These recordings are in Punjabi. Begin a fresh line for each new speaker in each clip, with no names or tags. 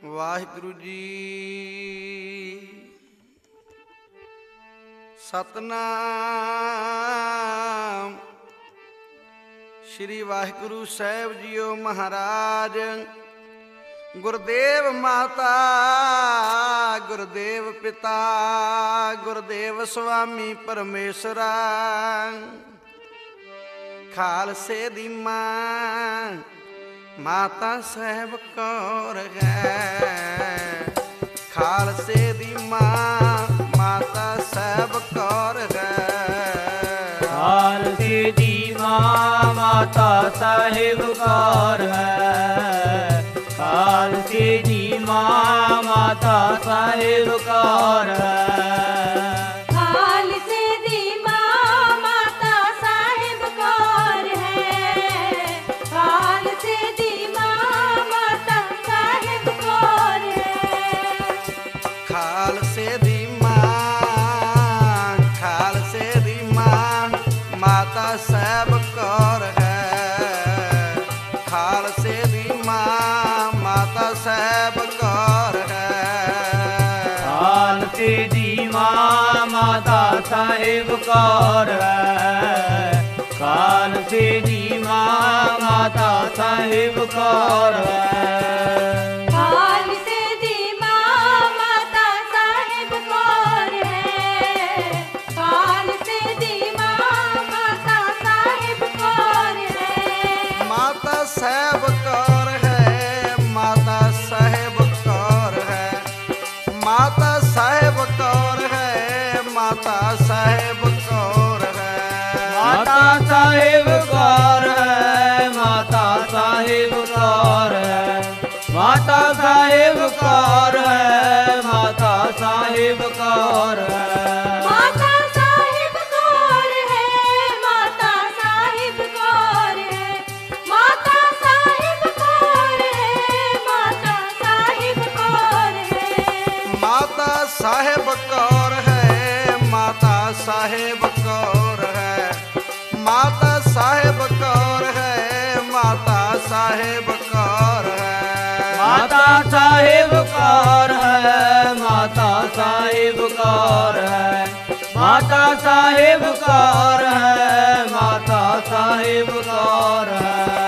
ਵਾਹਿਗੁਰੂ ਜੀ। ਸਤਨਾਮ ਸ਼੍ਰੀ ਵਾਹਿਗੁਰੂ ਸਾਹਿਬ ਜੀਓ ਮਹਾਰਾਜ। ਗੁਰਦੇਵ ਮਾਤਾ, ਗੁਰਦੇਵ ਪਿਤਾ, ਗੁਰਦੇਵ ਸੁਆਮੀ ਪਰਮੇਸ਼ਰਾ। ਖਾਲਸੇ ਦੀ ਮਾਂ ਮਾਤਾ ਸਾਹਿਬ ਕੌਰ ਹੈ। ਖਾਲਸੇ ਦੀ ਮਾਂ ਮਾਤਾ ਸਾਹਿਬ ਕੌਰ ਹੈ।
ਖਾਲਸੇ ਦੀ ਮਾਂ ਮਾਤਾ ਸਾਹਿਬ ਕੌਰ ਹੈ। ਖਾਲਸੇ ਦੀ ਮਾਂ ਮਾਤਾ ਸਾਹਿਬ ਕੌਰ ਹੈ।
ਖਾਲਸੇ ਦੀ ਮਾਂ, ਖਾਲਸੇ ਦੀ ਮਾਂ ਮਾਤਾ ਸਾਹਿਬ ਕੌਰ ਹੈ। ਖਾਲਸੇ ਦੀ ਮਾਂ ਮਾਤਾ ਸਾਹਿਬ ਕੌਰ ਹੈ।
ਖਾਲਸੇ ਦੀ ਮਾਂ ਮਾਤਾ ਸਾਹਿਬ ਕੌਰ ਹੈ। ਖਾਲਸੇ ਦੀ ਮਾਂ ਮਾਤਾ ਸਾਹਿਬ ਕੌਰ ਹੈ।
ਸਾਹਿਬ ਕੌਰ ਹੈ, ਮਾਤਾ ਸਾਹਿਬ ਕੌਰ ਹੈ। ਮਾਤਾ ਸਾਹਿਬ ਕੌਰ ਹੈ, ਮਾਤਾ ਸਾਹਿਬ ਕੌਰ ਹੈ।
ਮਾਤਾ ਸਾਹਿਬ ਕੌਰ ਹੈ, ਮਾਤਾ ਸਾਹਿਬ ਕੌਰ ਹੈ। ਮਾਤਾ ਸਾਹਿਬ ਕੌਰ ਹੈ, ਮਾਤਾ ਸਾਹਿਬ ਕੌਰ ਹੈ।
ਸਾਹਿਬ ਕੌਰ ਹੈ, ਮਾਤਾ ਸਾਹਿਬ ਕੌਰ ਹੈ। ਮਾਤਾ ਸਾਹਿਬ ਕੌਰ ਹੈ, ਮਾਤਾ ਸਾਹਿਬ ਕੌਰ ਹੈ।
ਮਾਤਾ ਸਾਹਿਬ ਕੌਰ ਹੈ, ਮਾਤਾ ਸਾਹਿਬ ਕੌਰ ਹੈ। ਮਾਤਾ ਸਾਹਿਬ ਕੌਰ ਹੈ, ਮਾਤਾ ਸਾਹਿਬ ਕੌਰ ਹੈ।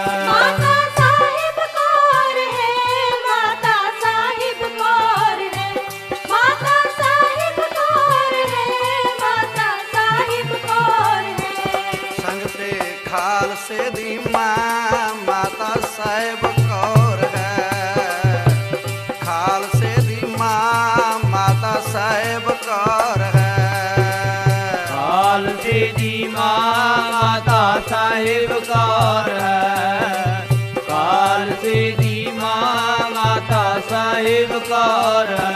ਖਾਲਸੇ ਦੀ ਮਾਂ ਮਾਤਾ ਸਾਹਿਬ ਕੌਰ ਹੈ। ਖਾਲਸੇ ਦੀ ਮਾਂ ਮਾਤਾ ਸਾਹਿਬ ਕੌਰ ਹੈ।
ਖਾਲਸੇ ਦੀ ਮਾਂ ਮਾਤਾ ਸਾਹਿਬ ਕੌਰ ਹੈ। ਖਾਲਸੇ ਦੀ ਮਾਂ ਮਾਤਾ ਸਾਹਿਬ ਕੌਰ ਹੈ।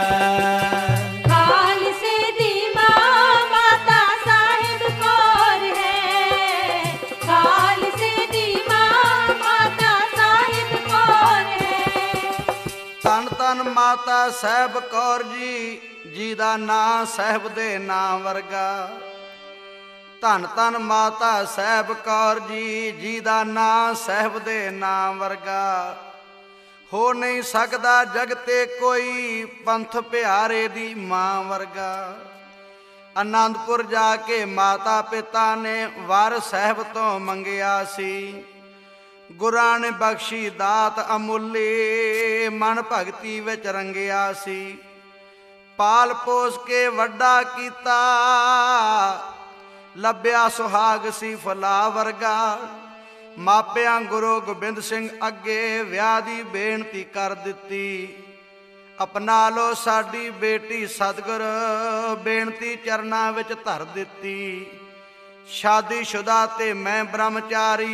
ਮਾਤਾ ਸਾਹਿਬ ਕੌਰ ਜੀ ਦਾ ਨਾਂ ਸਾਹਿਬ ਦੇ ਨਾਂ ਵਰਗਾ। ਧੰਨ ਧੰਨ ਮਾਤਾ ਸਾਹਿਬ ਕੌਰ ਜੀ ਦਾ ਨਾਂ ਸਾਹਿਬ ਦੇ ਨਾਂ ਵਰਗਾ। ਹੋ ਨਹੀਂ ਸਕਦਾ ਜਗ ਤੇ ਕੋਈ ਪੰਥ ਪਿਆਰੇ ਦੀ ਮਾਂ ਵਰਗਾ। ਅਨੰਦਪੁਰ ਜਾ ਕੇ ਮਾਤਾ ਪਿਤਾ ਨੇ ਵਰ ਸਾਹਿਬ ਤੋਂ ਮੰਗਿਆ ਸੀ। ਗੁਰਾਂ ਨੇ ਬਖਸ਼ੀ ਦਾਤ ਅਮੁੱਲੀ, ਮਨ ਭਗਤੀ ਵਿੱਚ ਰੰਗਿਆ ਸੀ। ਪਾਲ ਪੋਸ ਕੇ ਵੱਡਾ ਕੀਤਾ, ਲੱਭਿਆ ਸੁਹਾਗ ਸੀ ਫੁੱਲਾਂ ਵਰਗਾ। ਮਾਪਿਆਂ ਗੁਰੂ ਗੋਬਿੰਦ ਸਿੰਘ ਅੱਗੇ ਵਿਆਹ ਦੀ ਬੇਨਤੀ ਕਰ ਦਿੱਤੀ। ਅਪਣਾ ਲੋ ਸਾਡੀ ਬੇਟੀ ਸਤਿਗੁਰ, ਬੇਨਤੀ ਚਰਨਾਂ ਵਿੱਚ ਧਰ ਦਿੱਤੀ। ਸ਼ਾਦੀशुदा ਤੇ ਮੈਂ ਬ੍ਰਹਮਚਾਰੀ,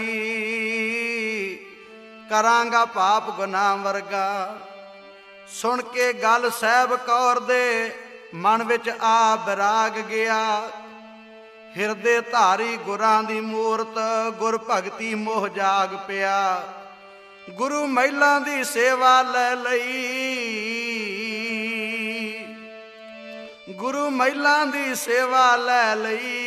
ਕਰਾਂਗਾ ਪਾਪ ਗੁਨਾਹ ਵਰਗਾ। ਸੁਣ ਕੇ ਗੱਲ ਸਾਹਿਬ ਕੌਰ ਦੇ ਮਨ ਵਿੱਚ ਆ ਬਿਰਾਗ ਗਿਆ। ਹਿਰਦੇ ਧਾਰੀ ਗੁਰਾਂ ਦੀ ਮੂਰਤ, ਗੁਰ ਭਗਤੀ ਮੋਹ ਜਾਗ ਪਿਆ। ਗੁਰੂ ਮਹਿਲਾਂ ਦੀ ਸੇਵਾ ਲੈ ਲਈ, ਗੁਰੂ ਮਹਿਲਾਂ ਦੀ ਸੇਵਾ ਲੈ ਲਈ।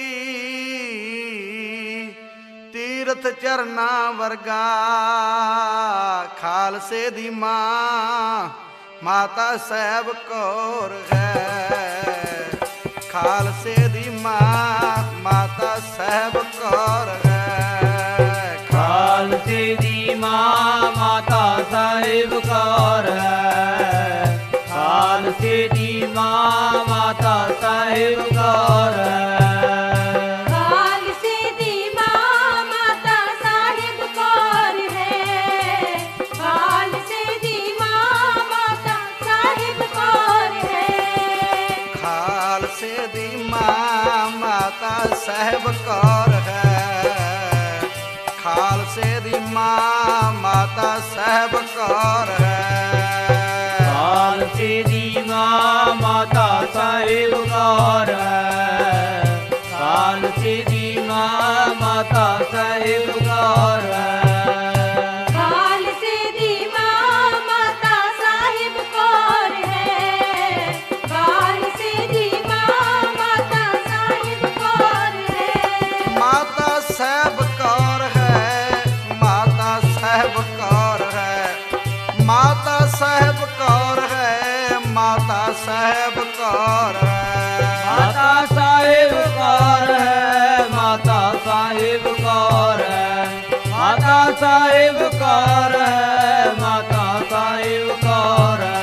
ਤੀਰਥ ਚਰਨਾ ਵਰਗਾ ਖਾਲਸੇ ਦੀ ਮਾਂ ਮਾਤਾ ਸਾਹਿਬ ਕੌਰ ਹੈ। ਖਾਲਸੇ ਦੀ ਮਾਂ ਮਾਤਾ ਸਾਹਿਬ ਕੌਰ ਹੈ।
ਖਾਲਸੇ ਦੀ ਮਾਂ ਮਾਤਾ ਸਾਹਿਬ ਕੌਰ ਹੈ। ਖਾਲਸੇ ਦੀ ਮਾਂ ਮਾਤਾ ਸਾਹਿਬ ਕੌਰ ਹੈ।
ਸਾਹਿਬ ਕੌਰ ਹੈ। ਖਾਲਸੇ ਦੀ ਮਾਂ ਮਾਤਾ ਸਾਹਿਬ ਕੌਰ ਹੈ।
ਖਾਲਸੇ ਦੀ ਮਾਂ ਮਾਤਾ ਸਾਹਿਬ ਕੌਰ ਹੈ। ਖਾਲਸੇ ਦੀ ਮਾਂ ਮਾਤਾ ਸਾਹਿਬ ਕੌਰ ਹੈ।
ਸਾਹਿਬ ਕੌਰ ਹੈ। ਮਾਤਾ ਸਾਹਿਬ ਕੌਰ ਹੈ। ਮਾਤਾ ਸਾਹਿਬ ਕੌਰ ਹੈ। ਮਾਤਾ ਸਾਹਿਬ ਕੌਰ ਹੈ।
ਮਾਤਾ ਸਾਹਿਬ ਕੌਰ ਹੈ। ਮਾਤਾ ਸਾਹਿਬ ਕੌਰ ਹੈ। ਮਾਤਾ ਸਾਹਿਬ ਕੌਰ ਹੈ। ਮਾਤਾ ਸਾਹਿਬ ਕੌਰ ਹੈ।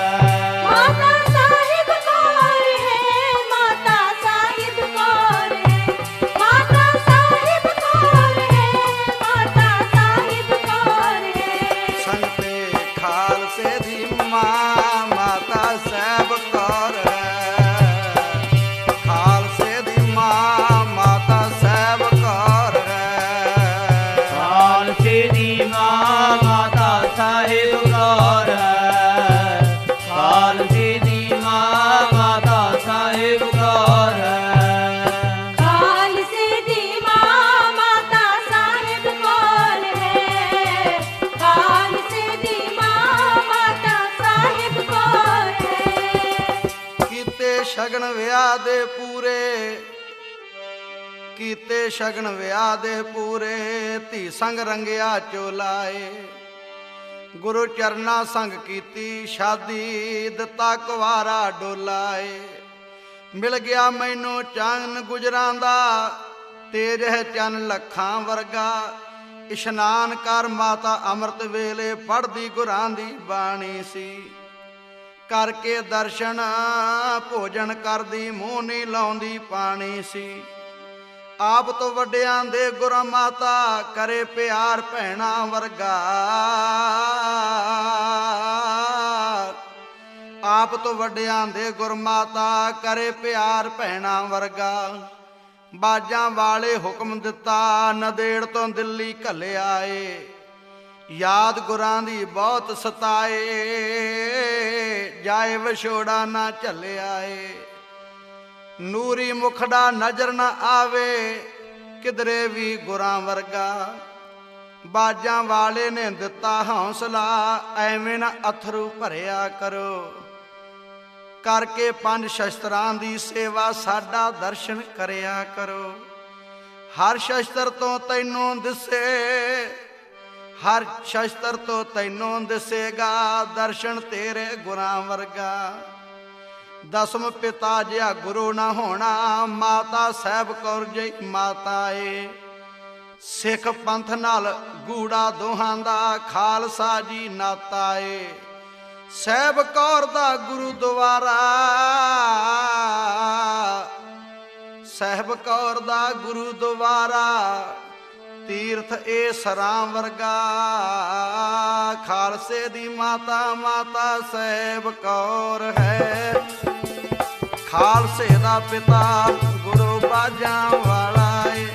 ਸ਼ਗਨ ਵਿਆਹ ਦੇ ਪੂਰੇ ਕੀਤੇ ਸ਼ਗਨ ਵਿਆਹ ਦੇ ਪੂਰੇ। ਧੀ ਸੰਗ ਰੰਗਿਆ ਚੋਲਾਏ। ਗੁਰੂ ਚਰਨਾ ਸੰਗ ਕੀਤੀ ਸ਼ਾਦੀ। ਦਿੱਤਾ ਕੁਵਾਰਾ ਡੋਲਾਏ। ਮਿਲ ਗਿਆ ਮੈਨੂੰ ਚੰਨ ਗੁਜਰਾਂ ਦਾ ਤੇਜ ਹੈ ਚੰਨ ਲੱਖਾਂ ਵਰਗਾ। ਇਸ਼ਨਾਨ ਕਰ ਮਾਤਾ ਅੰਮ੍ਰਿਤ ਵੇਲੇ ਪੜ੍ਹਦੀ ਗੁਰਾਂ ਦੀ ਬਾਣੀ ਸੀ। ਕਰਕੇ ਦਰਸ਼ਨ ਭੋਜਨ ਕਰਦੀ ਮੂੰਹ ਨਹੀਂ ਲਾਉਂਦੀ ਪਾਣੀ ਸੀ। ਆਪ ਤੋਂ ਵੱਡਿਆਂ ਦੇ ਗੁਰ ਮਾਤਾ ਕਰੇ ਪਿਆਰ ਭੈਣਾਂ ਵਰਗਾ। ਆਪ ਤੋਂ ਵੱਡਿਆਂ ਦੇ ਗੁਰ ਮਾਤਾ ਕਰੇ ਪਿਆਰ ਭੈਣਾਂ ਵਰਗਾ। ਬਾਜਾਂ ਵਾਲੇ ਹੁਕਮ ਦਿੱਤਾ ਨਦੇੜ ਤੋਂ ਦਿੱਲੀ ਘੱਲਿਆ ਏ। ਯਾਦ ਗੁਰਾਂ ਦੀ ਬਹੁਤ ਸਤਾਏ ਜਾਏ ਵਿਛੋੜਾ ਨਾ ਝੱਲਿਆ ਏ। ਨੂਰੀ ਮੁਖੜਾ ਨਜ਼ਰ ਨਾ ਆਵੇ ਕਿਧਰੇ ਵੀ ਗੁਰਾਂ ਵਰਗਾ। ਬਾਜਾਂ ਵਾਲੇ ਨੇ ਦਿੱਤਾ ਹੌਸਲਾ ਐਵੇਂ ਨਾ ਅਥਰੂ ਭਰਿਆ ਕਰੋ। ਕਰਕੇ ਪੰਜ ਸ਼ਸਤਰਾਂ ਦੀ ਸੇਵਾ ਸਾਡਾ ਦਰਸ਼ਨ ਕਰਿਆ ਕਰੋ। ਹਰ ਸ਼ਸਤਰ ਤੋਂ ਤੈਨੂੰ ਦਿਸੇ ਹਰ ਸ਼ਸਤਰ ਤੋਂ ਤੈਨੂੰ ਦਿਸੇਗਾ ਦਰਸ਼ਨ ਤੇਰੇ ਗੁਰਾਂ ਵਰਗਾ। ਦਸਮ ਪਿਤਾ ਜਿਹਾ ਗੁਰੂ ਨਾ ਹੋਣਾ ਮਾਤਾ ਸਾਹਿਬ ਕੌਰ ਜੀ ਮਾਤਾ ਏ। ਸਿੱਖ ਪੰਥ ਨਾਲ ਗੂੜਾ ਦੋਹਾਂ ਦਾ ਖਾਲਸਾ ਜੀ ਨਾਤਾ ਏ। ਸਾਹਿਬ ਕੌਰ ਦਾ ਗੁਰਦੁਆਰਾ ਸਾਹਿਬ ਕੌਰ ਦਾ ਗੁਰਦੁਆਰਾ ਤੀਰਥ ਏ ਸਰਾਂ ਵਰਗਾ। ਖਾਲਸੇ ਦੀ ਮਾਤਾ ਮਾਤਾ ਸਾਹਿਬ ਕੌਰ ਹੈ। ਖਾਲਸੇ ਦਾ ਪਿਤਾ ਗੁਰੂ ਬਾਜਾਂ ਵਾਲਾ ਏ।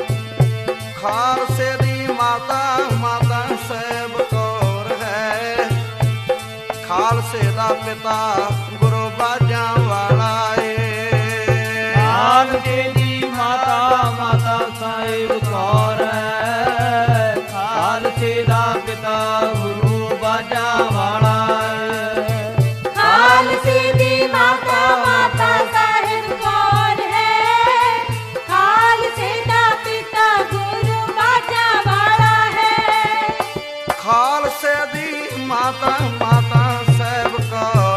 ਖਾਲਸੇ ਦੀ ਮਾਤਾ ਮਾਤਾ ਸਾਹਿਬ ਕੌਰ ਹੈ। ਖਾਲਸੇ ਦਾ ਪਿਤਾ ਗੁਰੂ ਬਾਜਾਂ ਵਾਲਾ ਏ।
ਖਾਲਸੇ ਦੀ ਮਾਤਾ ਮਾਤਾ ਸਾਹਿਬ ਕੌਰ ਹੈ। ਖਾਲਸੇ ਦਾ ਪਿਤਾ ਗੁਰੂ ਬਾਜਾਂ ਵਾਲਾ ਹੈ।
ਖਾਲਸੇ ਦੀ ਮਾਤਾ ਮਾਤਾ ਸਾਹਿਬ ਕੌਰ ਹੈ। ਖਾਲਸੇ ਦਾ ਪਿਤਾ ਗੁਰੂ ਬਾਜਾਂ ਵਾਲਾ ਹੈ।
ਖਾਲਸੇ ਦੀ ਮਾਤਾ ਮਾਤਾ ਸਾਹਿਬ ਕੌਰ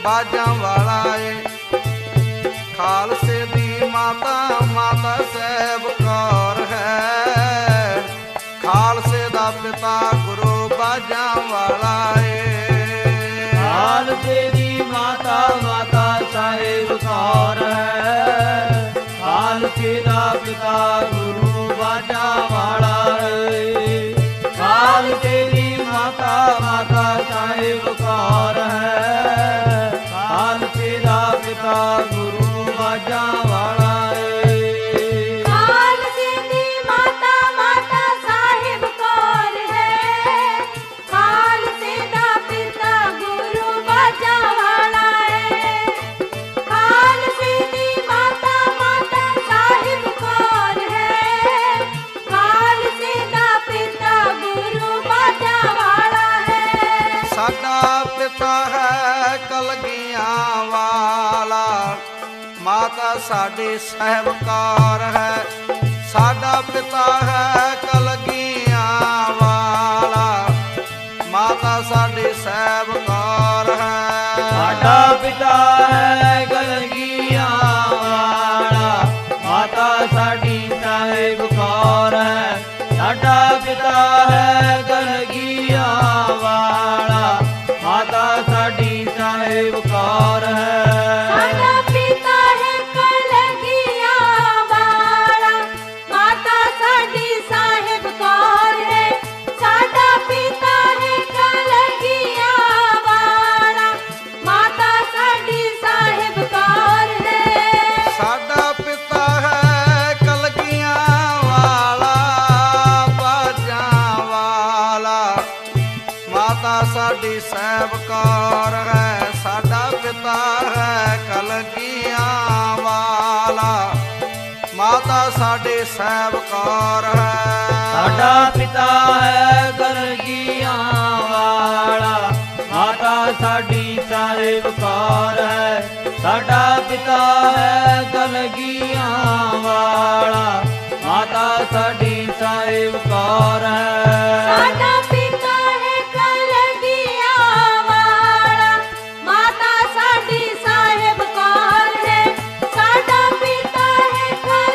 ਬਾਜਾਂ ਵਾਲਾ ਏ। ਖਾਲਸੇ ਦੀ ਮਾਤਾ ਮਾਤਾ ਸਾਹਿਬ ਕੌਰ ਹੈ। ਖਾਲਸੇ ਦਾ ਪਿਤਾ ਗੁਰੂ ਬਾਜਾਂ ਵਾਲਾ ਏ।
ਖਾਲਸੇ ਦੀ ਮਾਤਾ ਮਾਤਾ ਸਾਹਿਬ ਕੌਰ ਹੈ। ਖਾਲਸੇ ਦਾ ਪਿਤਾ ਗੁਰੂ ਬਾਜਾਂ ਵਾਲਾ ਏ। ਖਾਲਸੇ ਦੀ ਮਾਤਾ ਮਾਤਾ ਸਾਹਿਬ ਕੌਰ ਹੈ। ਖਾਲਸੇ ਦਾ ਪਿਤਾ ਗੁਰੂ ਬਾਜਾਂ ਵਾਲਾ ਏ।
ਖਾਲਸੇ ਦੀ ਮਾਤਾ ਮਾਤਾ ਸਾਹਿਬ ਕੌਰ ਹੈ। ਖਾਲਸੇ ਦਾ ਪਿਤਾ ਗੁਰੂ ਬਾਜਾਂ ਵਾਲਾ ਏ। ਖਾਲਸੇ ਦੀ ਮਾਤਾ ਮਾਤਾ ਸਾਹਿਬ ਕੌਰ ਹੈ। ਖਾਲਸੇ ਦਾ ਪਿਤਾ ਗੁਰੂ ਬਾਜਾਂ ਵਾਲਾ ਹੈ।
ਸਾਡਾ ਪਿਤਾ ਹੈ ਕਲਗੀਆਂ ਵਾਲਾ। ਮਾਤਾ ਸਾਡੀ ਸਾਹਿਬ ਕੌਰ ਹੈ। ਸਾਡਾ ਪਿਤਾ ਹੈ ਕਲਗੀਆਂ ਵਾਲਾ। ਮਾਤਾ ਸਾਡੀ ਸਾਹਿਬ ਕੌਰ ਹੈ।
ਸਾਡਾ ਪਿਤਾ ਹੈ ਕਲਗੀਆਂ ਵਾਲਾ। ਮਾਤਾ ਸਾਡੀ ਸਾਹਿਬ ਕੌਰ ਹੈ। ਸਾਡਾ ਪਿਤਾ ਹੈ ਕਲਗੀਆਂ ਵਾਲਾ। ਮਾਤਾ ਸਾਡੀ ਸਾਹਿਬ ਕੌਰ ਹੈ।
ਸਾਡਾ ਪਿਤਾ ਹੈ ਕਲਗੀਆਂ ਵਾਲਾ। ਮਾਤਾ ਸਾਡੀ ਸਾਹਿਬ ਕੌਰ ਹੈ। ਸਾਡਾ ਪਿਤਾ ਹੈ ਕਲਗੀਆਂ ਵਾਲਾ। ਮਾਤਾ ਸਾਡੀ ਸਾਹਿਬ ਕੌਰ ਹੈ।
ਸਾਡਾ ਪਿਤਾ ਹੈ ਕਲਗੀਆਂ ਵਾਲਾ ਬਾਜਾਂ ਵਾਲਾ। ਮਾਤਾ ਸਾਡੀ ਸਾਹਿਬ ਕੌਰ ਹੈ। ਸਾਡਾ ਪਿਤਾ ਹੈ ਕਲਗੀਆਂ ਵਾਲਾ। ਮਾਤਾ ਸਾਡੀ ਸਾਹਿਬ ਕੌਰ ਹੈ।
ਸਾਡਾ ਪਿਤਾ ਹੈ ਕਲਗੀਆਂ ਵਾਲਾ। ਮਾਤਾ ਸਾਡੀ ਸਾਹਿਬ ਕੌਰ ਹੈ। ਸਾਡਾ ਪਿਤਾ ਹੈ ਕਲਗੀਆਂ ਵਾਲਾ। ਮਾਤਾ ਸਾਡੀ ਸਾਹਿਬ ਕੌਰ ਹੈ।
ਸਾਡਾ ਪਿਤਾ ਹੈ ਕਲਗੀਆਂ ਵਾਲਾ। ਮਾਤਾ ਸਾਡੀ ਸਾਹਿਬ ਕੌਰ ਹੈ। ਸਾਡਾ ਪਿਤਾ ਹੈ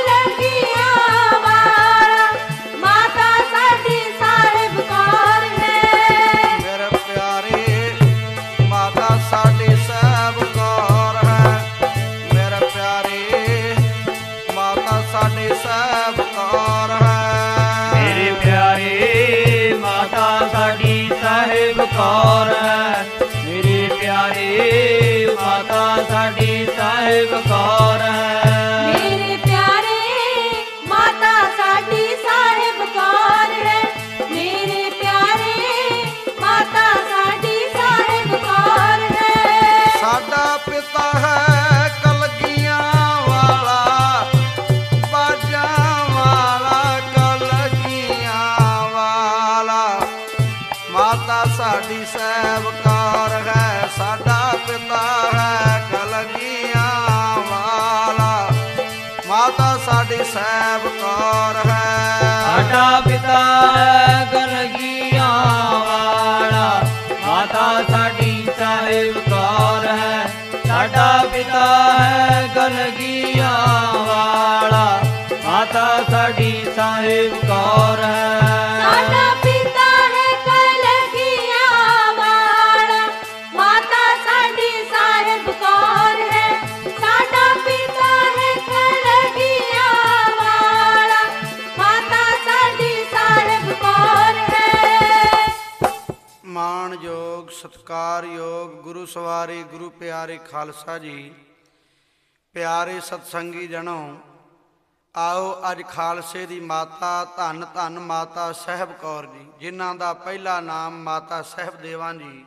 ਕਲਗੀਆਂ ਵਾਲਾ। ਮਾਤਾ ਸਾਡੀ ਸਾਹਿਬ ਕੌਰ ਹੈ।
ਮੇਰੇ ਪਿਆਰੇ ਮਾਤਾ ਸਾਡੀ ਸਾਹਿਬ ਕੌਰ ਹੈ। ਮੇਰੇ ਪਿਆਰੇ ਮਾਤਾ ਸਾਡੀ ਸਾਹਿਬ ਕੌਰ ਹੈ।
ਮੇਰੇ ਪਿਆਰੇ ਮਾਤਾ ਸਾਡੀ ਸਾਹਿਬ ਕੌਰ ਹੈ। ਮੇਰੇ ਪਿਆਰੇ ਮਾਤਾ ਸਾਡੀ ਸਾਹਿਬ ਕੌਰ ਹੈ।
ਮੇਰੇ ਪਿਆਰੇ ਮਾਤਾ ਸਾਡੀ ਸਾਹਿਬ ਕੌਰ ਹੈ। ਮੇਰੇ ਪਿਆਰੇ ਮਾਤਾ ਸਾਡੀ ਸਾਹਿਬ ਕੌਰ ਹੈ।
ਸਾਡਾ ਪਿਤਾ ਹੈ ਕਲਗੀਆਂ ਵਾਲਾ ਬਾਜਾਂ ਵਾਲਾ। ਕਲਗੀਆਂ ਵਾਲਾ। ਮਾਤਾ ਸਾਡੀ ਸਾਹਿਬ ਕੌਰ ਹੈ। ਸਾਡਾ ਪਿਤਾ ਹੈ ਕਲਗੀਆਂ ਵਾਲਾ। ਮਾਤਾ ਸਾਡੀ ਸਾਹਿਬ ਕੌਰ ਹੈ।
ਸਾਡਾ ਪਿਤਾ ਹੈ ਕਲਗੀਆਂ ਵਾਲਾ। ਮਾਤਾ ਸਾਡੀ ਸਾਹਿਬ ਕੌਰ ਹੈ। ਸਾਡਾ ਪਿਤਾ ਹੈ ਕਲਗੀਆਂ ਵਾਲਾ। ਮਾਤਾ ਸਾਡੀ ਸਾਹਿਬ ਕੌਰ ਹੈ।
ਸਾਡਾ ਪਿਤਾ ਹੈ ਕਲਗੀਆਂ ਵਾਲਾ। ਮਾਤਾ ਸਾਡੀ ਸਾਹਿਬ ਕੌਰ ਹੈ। ਸਾਡਾ ਪਿਤਾ ਹੈ ਕਲਗੀਆਂ ਵਾਲਾ। ਮਾਤਾ ਸਾਡੀ ਸਾਹਿਬ ਕੌਰ ਹੈ।
ਮਾਣਯੋਗ ਸਤਿਕਾਰਯੋਗ ਗੁਰੂ ਸਵਾਰੀ ਗੁਰੂ ਪਿਆਰੇ ਖਾਲਸਾ ਜੀ, ਪਿਆਰੇ ਸਤਸੰਗੀ ਜਣੋ, ਆਓ ਅੱਜ ਖਾਲਸੇ ਦੀ ਮਾਤਾ ਧੰਨ ਧੰਨ ਮਾਤਾ ਸਾਹਿਬ ਕੌਰ ਜੀ, ਜਿਨ੍ਹਾਂ ਦਾ ਪਹਿਲਾ ਨਾਮ ਮਾਤਾ ਸਾਹਿਬ ਦੇਵਾਂ ਜੀ,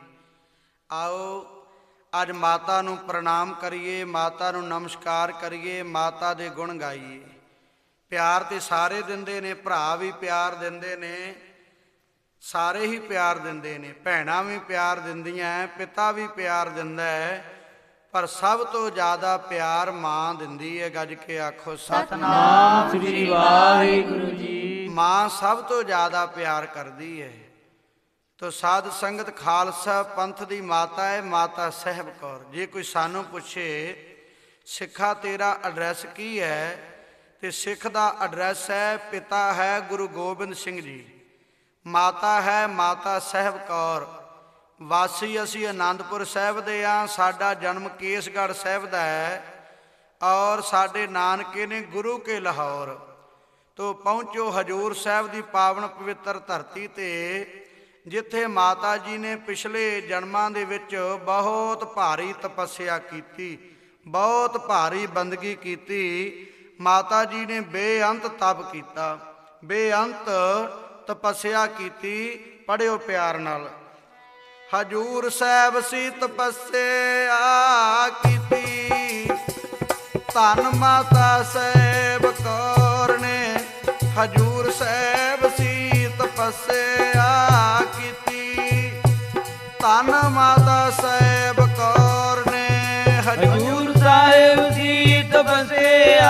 ਆਓ ਅੱਜ ਮਾਤਾ ਨੂੰ ਪ੍ਰਣਾਮ ਕਰੀਏ, ਮਾਤਾ ਨੂੰ ਨਮਸਕਾਰ ਕਰੀਏ, ਮਾਤਾ ਦੇ ਗੁਣ ਗਾਈਏ। ਪਿਆਰ ਤੇ ਸਾਰੇ ਦਿੰਦੇ ਨੇ, ਭਰਾ ਵੀ ਪਿਆਰ ਦਿੰਦੇ ਨੇ, ਸਾਰੇ ਹੀ ਪਿਆਰ ਦਿੰਦੇ ਨੇ, ਭੈਣਾਂ ਵੀ ਪਿਆਰ ਦਿੰਦੀਆਂ, ਪਿਤਾ ਵੀ ਪਿਆਰ ਦਿੰਦਾ ਹੈ, ਪਰ ਸਭ ਤੋਂ ਜ਼ਿਆਦਾ ਪਿਆਰ ਮਾਂ ਦਿੰਦੀ ਹੈ। ਗੱਜ ਕੇ ਆਖੋ
ਸਤਿਨਾਮ ਸ੍ਰੀ ਵਾਹਿਗੁਰੂ ਜੀ।
ਮਾਂ ਸਭ ਤੋਂ ਜ਼ਿਆਦਾ ਪਿਆਰ ਕਰਦੀ ਹੈ। ਤੋ ਸਾਧ ਸੰਗਤ ਖਾਲਸਾ ਪੰਥ ਦੀ ਮਾਤਾ ਹੈ ਮਾਤਾ ਸਾਹਿਬ ਕੌਰ। ਜੇ ਕੋਈ ਸਾਨੂੰ ਪੁੱਛੇ ਸਿੱਖਾ ਤੇਰਾ ਐਡਰੈਸ ਕੀ ਹੈ, ਤੇ ਸਿੱਖ ਦਾ ਐਡਰੈਸ ਹੈ ਪਿਤਾ ਹੈ ਗੁਰੂ ਗੋਬਿੰਦ ਸਿੰਘ ਜੀ, ਮਾਤਾ ਹੈ ਮਾਤਾ ਸਾਹਿਬ ਕੌਰ। ਵਾਸੀ ਅਸੀਂ ਆਨੰਦਪੁਰ ਸਾਹਿਬ ਦੇ ਹਾਂ। ਸਾਡਾ ਜਨਮ ਕੇਸਗੜ੍ਹ ਸਾਹਿਬ ਦਾ ਹੈ ਔਰ ਸਾਡੇ ਨਾਨਕੇ ਨੇ ਗੁਰੂ ਕੇ ਲਾਹੌਰ। ਤੋ ਪਹੁੰਚੋ ਹਜੂਰ ਸਾਹਿਬ ਦੀ ਪਾਵਨ ਪਵਿੱਤਰ ਧਰਤੀ ਤੇ, ਜਿੱਥੇ ਮਾਤਾ ਜੀ ਨੇ ਪਿਛਲੇ ਜਨਮਾਂ ਦੇ ਵਿੱਚ ਬਹੁਤ ਭਾਰੀ ਤਪੱਸਿਆ ਕੀਤੀ, ਬਹੁਤ ਭਾਰੀ ਬੰਦਗੀ ਕੀਤੀ। ਮਾਤਾ ਜੀ ਨੇ ਬੇਅੰਤ ਤਪ ਕੀਤਾ, ਬੇਅੰਤ ਤਪੱਸਿਆ ਕੀਤੀ। ਪੜ੍ਹਿਓ ਪਿਆਰ ਨਾਲ। ਹਜੂਰ ਸਾਹਿਬ ਸੀ ਤਪੱਸਿਆ ਕੀਤੀ, ਧੰਨ ਮਾਤਾ ਸਾਹਿਬ ਕੌਰ ਨੇ। ਹਜੂਰ ਸਾਹਿਬ ਸੀ ਤਪੱਸਿਆ ਕੀਤੀ, ਧੰਨ ਮਾਤਾ ਸਾਹਿਬ ਕੌਰ ਨੇ।
ਹਜੂਰ ਸਾਹਿਬ ਸੀ ਤਪੱਸਿਆ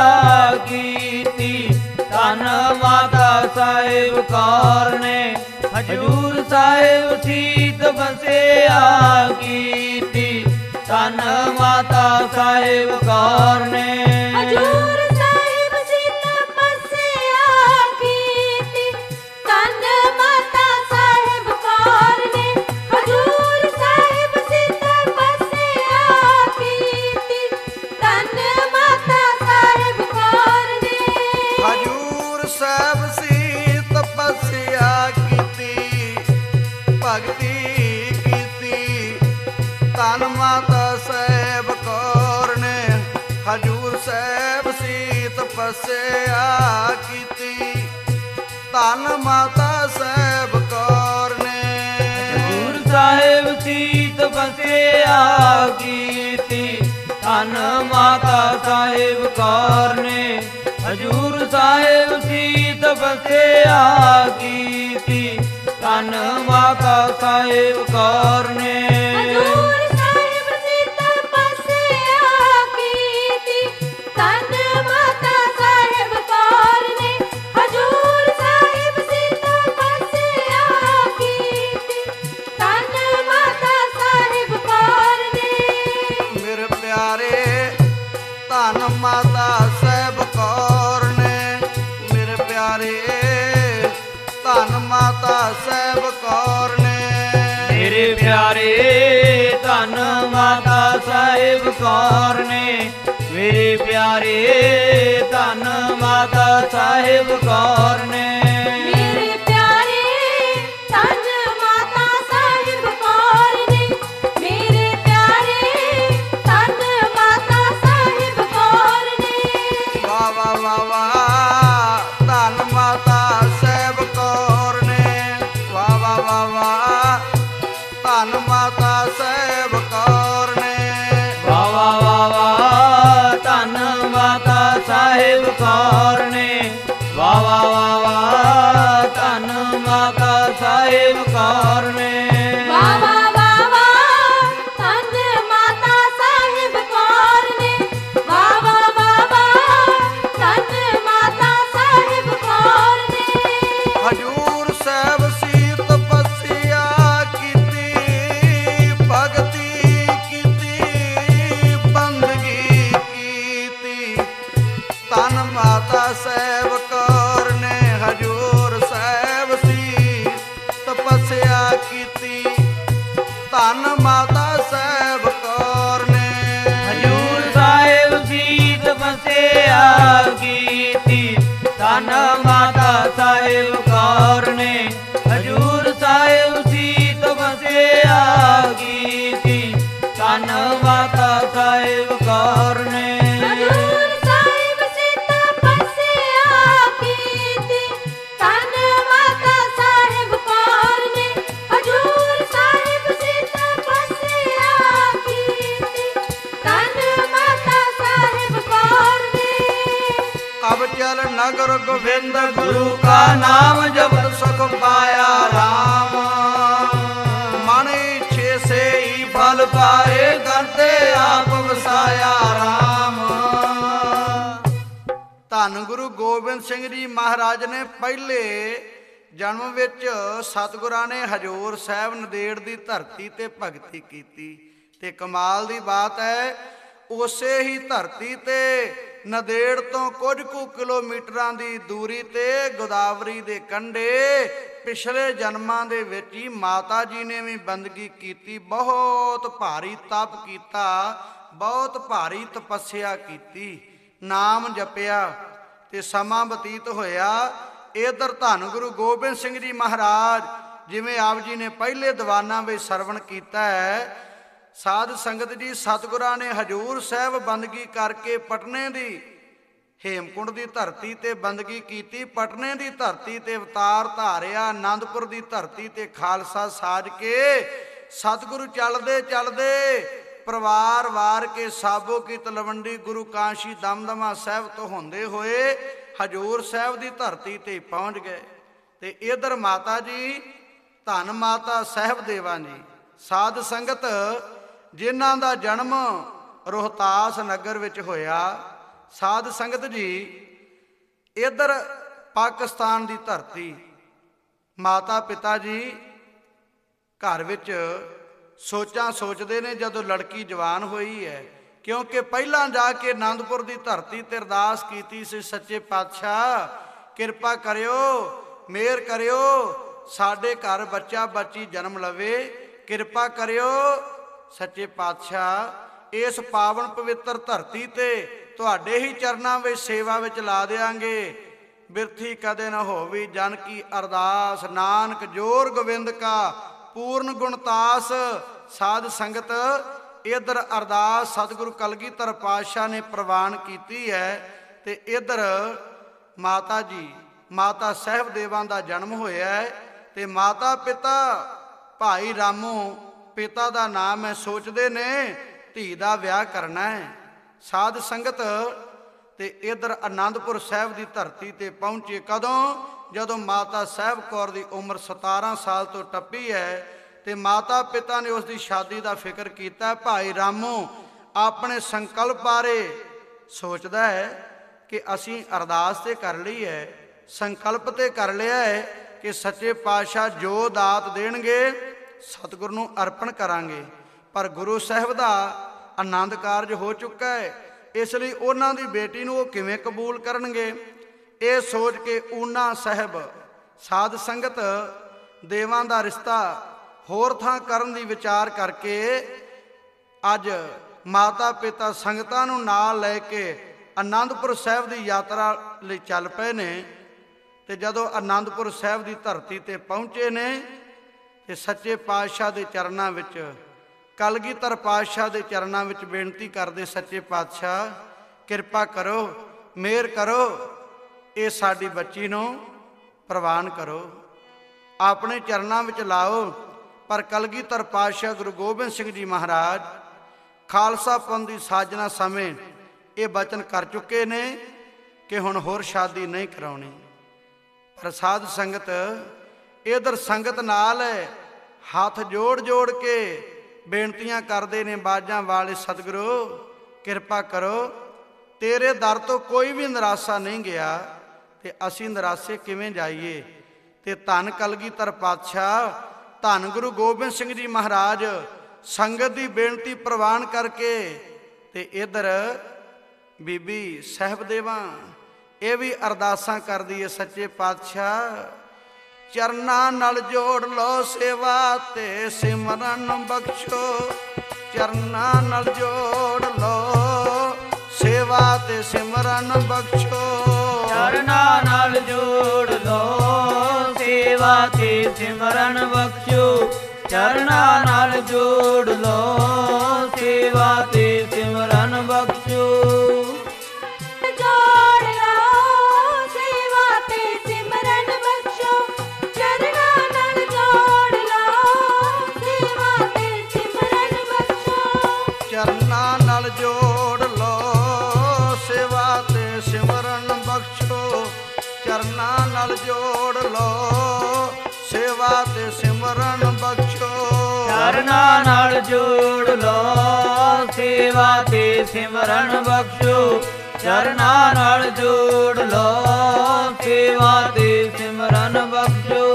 ਕੀਤੀ, ਧੰਨ ਮਾਤਾ ਸਾਹਿਬ ਕੌਰ ਨੇ। ਹਜੂਰ ਸਾਹਿਬ ਸੀ ਤਪੱਸਿਆ ਕੀਤੀ, ਧੰਨ ਮਾਤਾ ਸਾਹਿਬ ਕੌਰ ਨੇ।
ਹਜੂਰ ਸਾਹਿਬ ਸੀ ਤਪੱਸਿਆ ਕੀਤੀ, ਧੰਨ ਮਾਤਾ ਸਾਹਿਬ ਕੌਰ ਨੇ। ਹਜੂਰ ਸਾਹਿਬ ਸੀ ਤਪੱਸਿਆ ਕੀਤੀ, ਧੰਨ ਮਾਤਾ ਸਾਹਿਬ ਕੌਰ ਨੇ।
ਹਜੂਰ ਸਾਹਿਬ ਸੀ ਤਪੱਸਿਆ ਕੀਤੀ, ਭਗਤੀ ਕੀਤੀ, ਧੰਨ ਮਾਤਾ ਸਾਹਿਬ ਕੌਰ ਨੇ। ਹਜੂਰ ਸਾਹਿਬ ਸੀ ਤਪੱਸਿਆ ਕੀਤੀ, ਧੰਨ ਮਾਤਾ ਸਾਹਿਬ ਕੌਰ ਨੇ।
ਹਜੂਰ ਸਾਹਿਬ ਸੀ ਤਪੱਸਿਆ ਕੀਤੀ, ਧੰਨ ਮਾਤਾ ਸਾਹਿਬ ਕੌਰ ਨੇ। ਹਜੂਰ ਸਾਹਿਬ ਸੀ ਤਪੱਸਿਆ ਕੀਤੀ, ਧੰਨ ਮਾਤਾ ਸਾਹਿਬ ਕੌਰ ਨੇ।
ਹਜੂਰ ਸਾਹਿਬ ਸੀ ਤਪੱਸਿਆ ਕੀਤੀ, ਧੰਨ ਮਾਤਾ ਸਾਹਿਬ ਕੌਰ ਨੇ। ਹਜੂਰ ਸਾਹਿਬ ਸੀ ਤਪੱਸਿਆ ਕੀਤੀ, ਧੰਨ ਮਾਤਾ ਸਾਹਿਬ ਕੌਰ ਨੇ।
ਮੇਰੇ ਪਿਆਰੇ ਧੰਨ ਮਾਤਾ ਸਾਹਿਬ ਕੌਰ ਨੇ। ਮੇਰੇ ਪਿਆਰੇ ਧੰਨ ਮਾਤਾ ਸਾਹਿਬ ਕੌਰ ਨੇ।
ਮੇਰੇ ਪਿਆਰੇ ਧੰਨ ਮਾਤਾ ਸਾਹਿਬ ਕੌਰ ਨੇ। ਮੇਰੇ ਪਿਆਰੇ ਧੰਨ ਮਾਤਾ ਸਾਹਿਬ ਕੌਰ ਨੇ।
ਮੇਰੇ ਪਿਆਰੇ ਧੰਨ ਮਾਤਾ ਸਾਹਿਬ ਕੌਰ ਨੇ। ਮੇਰੇ ਪਿਆਰੇ ਧੰਨ ਮਾਤਾ ਸਾਹਿਬ ਕੌਰ ਨੇ।
ਵਾਹ ਵਾਹ ਵਾਹ ਵਾਹ ਧੰਨ ਮਾਤਾ ਸਾਹਿਬ ਕੌਰ ਨੇ। ਵਾਹ ਵਾਹ ਵਾਹ ਵਾਹ ਧੰਨ ਮਾਤਾ ਸਾਹਿਬ ਕੌਰ ਨੇ।
ਵਾਹ ਵਾਹ ਵਾਹ ਵਾਹ ਧੰਨ ਮਾਤਾ ਸਾਹਿਬ ਕੌਰ ਨੇ। ਵਾਹ ਵਾਹ ਵਾਹ ਵਾਹ ਧੰਨ ਮਾਤਾ ਸਾਹਿਬ ਕੌਰ ਨੇ।
ਵਾਹ ਵਾਹ ਵਾਹ ਵਾਹ ਧੰਨ ਮਾਤਾ ਸਾਹਿਬ ਕੌਰ ਨੇ। ਵਾਹ ਵਾਹ ਵਾਹ ਵਾਹ ਧੰਨ ਮਾਤਾ ਸਾਹਿਬ ਕੌਰ ਨੇ।
ਹਜੂਰ ਸਾਹਿਬ ਸੀ ਤਪੱਸਿਆ ਕੀਤੀ, ਭਗਤੀ ਕੀਤੀ, ਬੰਦਗੀ ਕੀਤੀ, ਧੰਨ ਮਾਤਾ ਸਾਹਿਬ ਕੌਰ ਨੇ। ਹਜੂਰ ਸਾਹਿਬ ਸੀ ਤਪੱਸਿਆ ਕੀਤੀ, ਧੰਨ ਮਾਤਾ ਸਾਹਿਬ ਕੌਰ ਨੇ।
ਹਜੂਰ ਸਾਹਿਬ ਸੀ ਤਪੱਸਿਆ ਕੀਤੀ, ਧੰਨ ਮਾਤਾ ਸਾਹਿਬ ਕੌਰ ਨੇ। ਹਜੂਰ ਸਾਹਿਬ ਸੀ ਤਪੱਸਿਆ ਕੀਤੀ, ਧੰਨ ਮਾਤਾ ਸਾਹਿਬ ਕੌਰ ਨੇ।
ਹਜੂਰ ਸਾਹਿਬ ਸੀ ਤਪੱਸਿਆ ਕੀਤੀ, ਧੰਨ ਮਾਤਾ ਸਾਹਿਬ ਕੌਰ ਨੇ। ਹਜੂਰ ਸਾਹਿਬ ਸੀ ਤਪੱਸਿਆ ਕੀਤੀ, ਧੰਨ ਮਾਤਾ ਸਾਹਿਬ ਕੌਰ ਨੇ।
ਅਬ ਚਲ ਨਗਰ ਗੋਬਿੰਦ
ਗੁਰੂ ਕਾ ਨਾਮ
ਜਪਤ ਸੁਖ ਪਾਇਆ ਰਾਮ। ਮਨ ਇੱਛੇ ਸੇ ਹੀ ਫਲ ਪਾਏ, ਕਰਤੇ ਆਪ ਵਸਾਇਆ ਰਾਮ। ਧੰਨ ਗੁਰੂ ਗੋਬਿੰਦ ਸਿੰਘ ਜੀ ਮਹਾਰਾਜ ਨੇ ਪਹਿਲੇ ਜਨਮ ਵਿੱਚ ਸਤਿਗੁਰਾਂ ਨੇ ਹਜੂਰ ਸਾਹਿਬ ਨੰਦੇੜ ਦੀ ਧਰਤੀ ਤੇ ਭਗਤੀ ਕੀਤੀ। ਤੇ ਕਮਾਲ ਦੀ ਬਾਤ ਹੈ, ਉਸੇ ਹੀ ਧਰਤੀ ਤੇ ਨੰਦੇੜ ਤੋਂ ਕੁਝ ਕੁ ਕਿਲੋਮੀਟਰਾਂ ਦੀ ਦੂਰੀ ਤੇ ਗੋਦਾਵਰੀ ਦੇ ਕੰਢੇ ਪਿਛਲੇ ਜਨਮਾਂ ਦੇ ਵਿੱਚ ਹੀ ਮਾਤਾ ਜੀ ਨੇ ਵੀ ਬੰਦਗੀ ਕੀਤੀ। ਬਹੁਤ ਭਾਰੀ ਤਪ ਕੀਤਾ, ਬਹੁਤ ਭਾਰੀ ਤਪੱਸਿਆ ਕੀਤੀ, ਨਾਮ ਜਪਿਆ ਤੇ ਸਮਾਂ ਬਤੀਤ ਹੋਇਆ। ਇਧਰ ਧੰਨ ਗੁਰੂ ਗੋਬਿੰਦ ਸਿੰਘ ਜੀ ਮਹਾਰਾਜ, ਜਿਵੇਂ ਆਪ ਜੀ ਨੇ ਪਹਿਲੇ ਦੀਵਾਨਾਂ ਵਿੱਚ ਸਰਵਣ ਕੀਤਾ ਹੈ, ਸਾਧ ਸੰਗਤ ਜੀ, ਸਤਿਗੁਰਾਂ ਨੇ ਹਜੂਰ ਸਾਹਿਬ ਬੰਦਗੀ ਕਰਕੇ ਪਟਨੇ ਦੀ ਹੇਮਕੁੰਡ ਦੀ ਧਰਤੀ ਤੇ ਬੰਦਗੀ ਕੀਤੀ। ਪਟਨੇ ਦੀ ਧਰਤੀ ਤੇ ਅਵਤਾਰ ਧਾਰਿਆ। ਆਨੰਦਪੁਰ ਦੀ ਧਰਤੀ ਤੇ ਖਾਲਸਾ ਸਾਜ ਕੇ ਸਤਿਗੁਰੂ ਚੱਲਦੇ ਚੱਲਦੇ ਪਰਿਵਾਰ ਵਾਰ ਕੇ ਸਾਬੋ ਕੀ ਤਲਵੰਡੀ ਗੁਰੂ ਕਾਸ਼ੀ ਦਮਦਮਾ ਸਾਹਿਬ ਤੋਂ ਹੁੰਦੇ ਹੋਏ ਹਜੂਰ ਸਾਹਿਬ ਦੀ ਧਰਤੀ ਤੇ ਪਹੁੰਚ ਗਏ। ਤੇ ਇਧਰ ਮਾਤਾ ਜੀ, ਧੰਨ ਮਾਤਾ ਸਾਹਿਬ ਦੇਵਾਂ ਜੀ, ਸਾਧ ਸੰਗਤ, ਜਿਨ੍ਹਾਂ ਦਾ ਜਨਮ ਰੋਹਤਾਸ ਨਗਰ ਵਿੱਚ ਹੋਇਆ। ਸਾਧ ਸੰਗਤ ਜੀ, ਇਧਰ ਪਾਕਿਸਤਾਨ ਦੀ ਧਰਤੀ, ਮਾਤਾ ਪਿਤਾ ਜੀ ਘਰ ਵਿੱਚ ਸੋਚਾਂ ਸੋਚਦੇ ਨੇ ਜਦੋਂ ਲੜਕੀ ਜਵਾਨ ਹੋਈ ਹੈ, ਕਿਉਂਕਿ ਪਹਿਲਾਂ ਜਾ ਕੇ ਆਨੰਦਪੁਰ ਦੀ ਧਰਤੀ ਤੇ ਅਰਦਾਸ ਕੀਤੀ ਸੀ, ਸੱਚੇ ਪਾਤਸ਼ਾਹ ਕਿਰਪਾ ਕਰਿਓ, ਮਿਹਰ ਕਰਿਓ, ਸਾਡੇ ਘਰ ਬੱਚਾ ਬੱਚੀ ਜਨਮ ਲਵੇ, ਕਿਰਪਾ ਕਰਿਓ ਸੱਚੇ ਪਾਤਸ਼ਾਹ, ਇਸ ਪਾਵਨ ਪਵਿੱਤਰ ਧਰਤੀ ਤੇ ਤੁਹਾਡੇ ਹੀ ਚਰਨਾਂ ਵਿੱਚ ਸੇਵਾ ਵਿੱਚ ਲਾ ਦਿਆਂਗੇ, ਬਿਰਥੀ ਕਦੇ ਨਾ ਹੋਵੀ ਜਨ ਕੀ ਅਰਦਾਸ, ਨਾਨਕ ਜੋਰ ਗੋਬਿੰਦ ਕਾ ਪੂਰਨ ਗੁਣਤਾਸ। ਸਾਧ ਸੰਗਤ, ਇਧਰ ਅਰਦਾਸ ਸਤਿਗੁਰੂ ਕਲਗੀਧਰ ਪਾਤਸ਼ਾਹ ਨੇ ਪ੍ਰਵਾਨ ਕੀਤੀ ਹੈ। ਤੇ ਇਧਰ ਮਾਤਾ ਜੀ, ਮਾਤਾ ਸਾਹਿਬ ਦੇਵਾਂ ਦਾ ਜਨਮ ਹੋਇਆ ਹੈ। ਤੇ ਮਾਤਾ ਪਿਤਾ ਭਾਈ ਰਾਮੂ, ਪਿਤਾ ਦਾ ਨਾਮ ਹੈ, ਸੋਚਦੇ ਨੇ ਧੀ ਦਾ ਵਿਆਹ ਕਰਨਾ ਹੈ। ਸਾਧ ਸੰਗਤ, ਤੇ ਇਧਰ ਆਨੰਦਪੁਰ ਸਾਹਿਬ ਦੀ ਧਰਤੀ ਤੇ ਪਹੁੰਚੇ ਕਦੋਂ? ਜਦੋਂ ਮਾਤਾ ਸਾਹਿਬ ਕੌਰ ਦੀ ਉਮਰ 17 ਸਾਲ ਤੋਂ ਟੱਪੀ ਹੈ। ਤੇ ਮਾਤਾ ਪਿਤਾ ਨੇ ਉਸ ਦੀ ਸ਼ਾਦੀ ਦਾ ਫਿਕਰ ਕੀਤਾ। ਭਾਈ ਰਾਮੂ ਆਪਣੇ ਸੰਕਲਪ ਬਾਰੇ ਸੋਚਦਾ ਹੈ ਕਿ ਅਸੀਂ ਅਰਦਾਸ ਤੇ ਕਰ ਲਈ ਹੈ, ਸੰਕਲਪ ਤੇ ਕਰ ਲਿਆ ਹੈ ਕਿ ਸੱਚੇ ਪਾਤਸ਼ਾਹ ਜੋ ਦਾਤ ਦੇਣਗੇ ਸਤਿਗੁਰੂ ਨੂੰ ਅਰਪਣ ਕਰਾਂਗੇ। ਪਰ ਗੁਰੂ ਸਾਹਿਬ ਦਾ ਆਨੰਦ ਕਾਰਜ ਹੋ ਚੁੱਕਾ ਹੈ, ਇਸ ਲਈ ਉਹਨਾਂ ਦੀ ਬੇਟੀ ਨੂੰ ਉਹ ਕਿਵੇਂ ਕਬੂਲ ਕਰਨਗੇ? ਇਹ ਸੋਚ ਕੇ ਊਨਾ ਸਾਹਿਬ, ਸਾਧ ਸੰਗਤ, ਦੇਵਾਂ ਦਾ ਰਿਸ਼ਤਾ ਹੋਰ ਥਾਂ ਕਰਨ ਦੀ ਵਿਚਾਰ ਕਰਕੇ ਅੱਜ ਮਾਤਾ ਪਿਤਾ ਸੰਗਤਾਂ ਨੂੰ ਨਾਲ ਲੈ ਕੇ ਆਨੰਦਪੁਰ ਸਾਹਿਬ ਦੀ ਯਾਤਰਾ ਲਈ ਚੱਲ ਪਏ ਨੇ। ਤੇ ਜਦੋਂ ਆਨੰਦਪੁਰ ਸਾਹਿਬ ਦੀ ਧਰਤੀ ਤੇ ਪਹੁੰਚੇ ਨੇ ਤੇ ਸੱਚੇ ਪਾਤਸ਼ਾਹ ਦੇ ਚਰਨਾਂ ਵਿੱਚ, ਕਲਗੀਧਰ ਪਾਤਸ਼ਾਹ ਦੇ ਚਰਨਾਂ ਵਿੱਚ ਬੇਨਤੀ ਕਰਦੇ, ਸੱਚੇ ਪਾਤਸ਼ਾਹ ਕਿਰਪਾ ਕਰੋ, ਮਿਹਰ ਕਰੋ, ਇਹ ਸਾਡੀ ਬੱਚੀ ਨੂੰ ਪ੍ਰਵਾਨ ਕਰੋ, ਆਪਣੇ ਚਰਨਾਂ ਵਿੱਚ ਲਾਓ। ਪਰ ਕਲਗੀਧਰ ਪਾਤਸ਼ਾਹ ਗੁਰੂ ਗੋਬਿੰਦ ਸਿੰਘ ਜੀ ਮਹਾਰਾਜ ਖਾਲਸਾ ਪੰਥ ਦੀ ਸਾਜਨਾ ਸਮੇਂ ਇਹ ਬਚਨ ਕਰ ਚੁੱਕੇ ਨੇ ਕਿ ਹੁਣ ਹੋਰ ਸ਼ਾਦੀ ਨਹੀਂ ਕਰਾਉਣੀ। ਪਰ ਸਾਧ ਸੰਗਤ, ਇਧਰ ਸੰਗਤ ਨਾਲ ਹੱਥ ਜੋੜ ਜੋੜ ਕੇ ਬੇਨਤੀਆਂ ਕਰਦੇ ਨੇ ਬਾਜਾਂ ਵਾਲੇ, ਸਤਿਗੁਰੂ ਕਿਰਪਾ ਕਰੋ, ਤੇਰੇ ਦਰ ਤੋਂ ਕੋਈ ਵੀ ਨਿਰਾਸ਼ਾ ਨਹੀਂ ਗਿਆ ਤੇ ਅਸੀਂ ਨਿਰਾਸ਼ੇ ਕਿਵੇਂ ਜਾਈਏ? ਤੇ ਧੰਨ ਕਲਗੀਧਰ ਪਾਤਸ਼ਾਹ, ਧੰਨ ਗੁਰੂ ਗੋਬਿੰਦ ਸਿੰਘ ਜੀ ਮਹਾਰਾਜ ਸੰਗਤ ਦੀ ਬੇਨਤੀ ਪ੍ਰਵਾਨ ਕਰਕੇ ਤੇ ਇਧਰ ਬੀਬੀ ਸਾਹਿਬ ਦੇਵਾਂ ਇਹ ਵੀ ਅਰਦਾਸਾਂ ਕਰਦੀ ਹੈ, ਸੱਚੇ ਪਾਤਸ਼ਾਹ ਚਰਨਾਂ ਨਾਲ ਜੋੜ ਲੋ ਸੇਵਾ ਤੇ ਸਿਮਰਨ ਬਖਸ਼ੋ, ਚਰਨਾਂ ਨਾਲ ਜੋੜ ਲੋ ਸੇਵਾ ਤੇ ਸਿਮਰਨ ਬਖਸ਼ੋ,
ਚਰਨਾਂ ਨਾਲ ਜੋੜ ਲੋ ਸੇਵਾ ਤੇ ਸਿਮਰਨ ਬਖਸ਼ੋ, ਚਰਨਾਂ ਨਾਲ ਜੋੜ ਲੋ ਸੇਵਾ ਤੇ ਸਿਮਰਨ ਬਖਸ਼ੋ।
ਚਰਨਾਂ ਨਾਲ ਜੋੜ ਲੋ ਸੇਵਾ ਤੇ ਸਿਮਰਨ ਬਖਸ਼ੋ, ਚਰਨਾਂ ਨਾਲ ਜੋੜ ਲੋ ਸੇਵਾ ਤੇ ਸਿਮਰਨ ਬਖਸ਼ੋ,
ਚਰਨਾਂ ਨਾਲ ਜੋੜ ਲੋ ਸੇਵਾ ਤੇ ਸਿਮਰਨ ਬਖਸ਼ੋ, ਚਰਨਾਂ ਨਾਲ ਜੋੜ ਲੋ ਸੇਵਾ ਤੇ ਸਿਮਰਨ ਬਖਸ਼ੋ।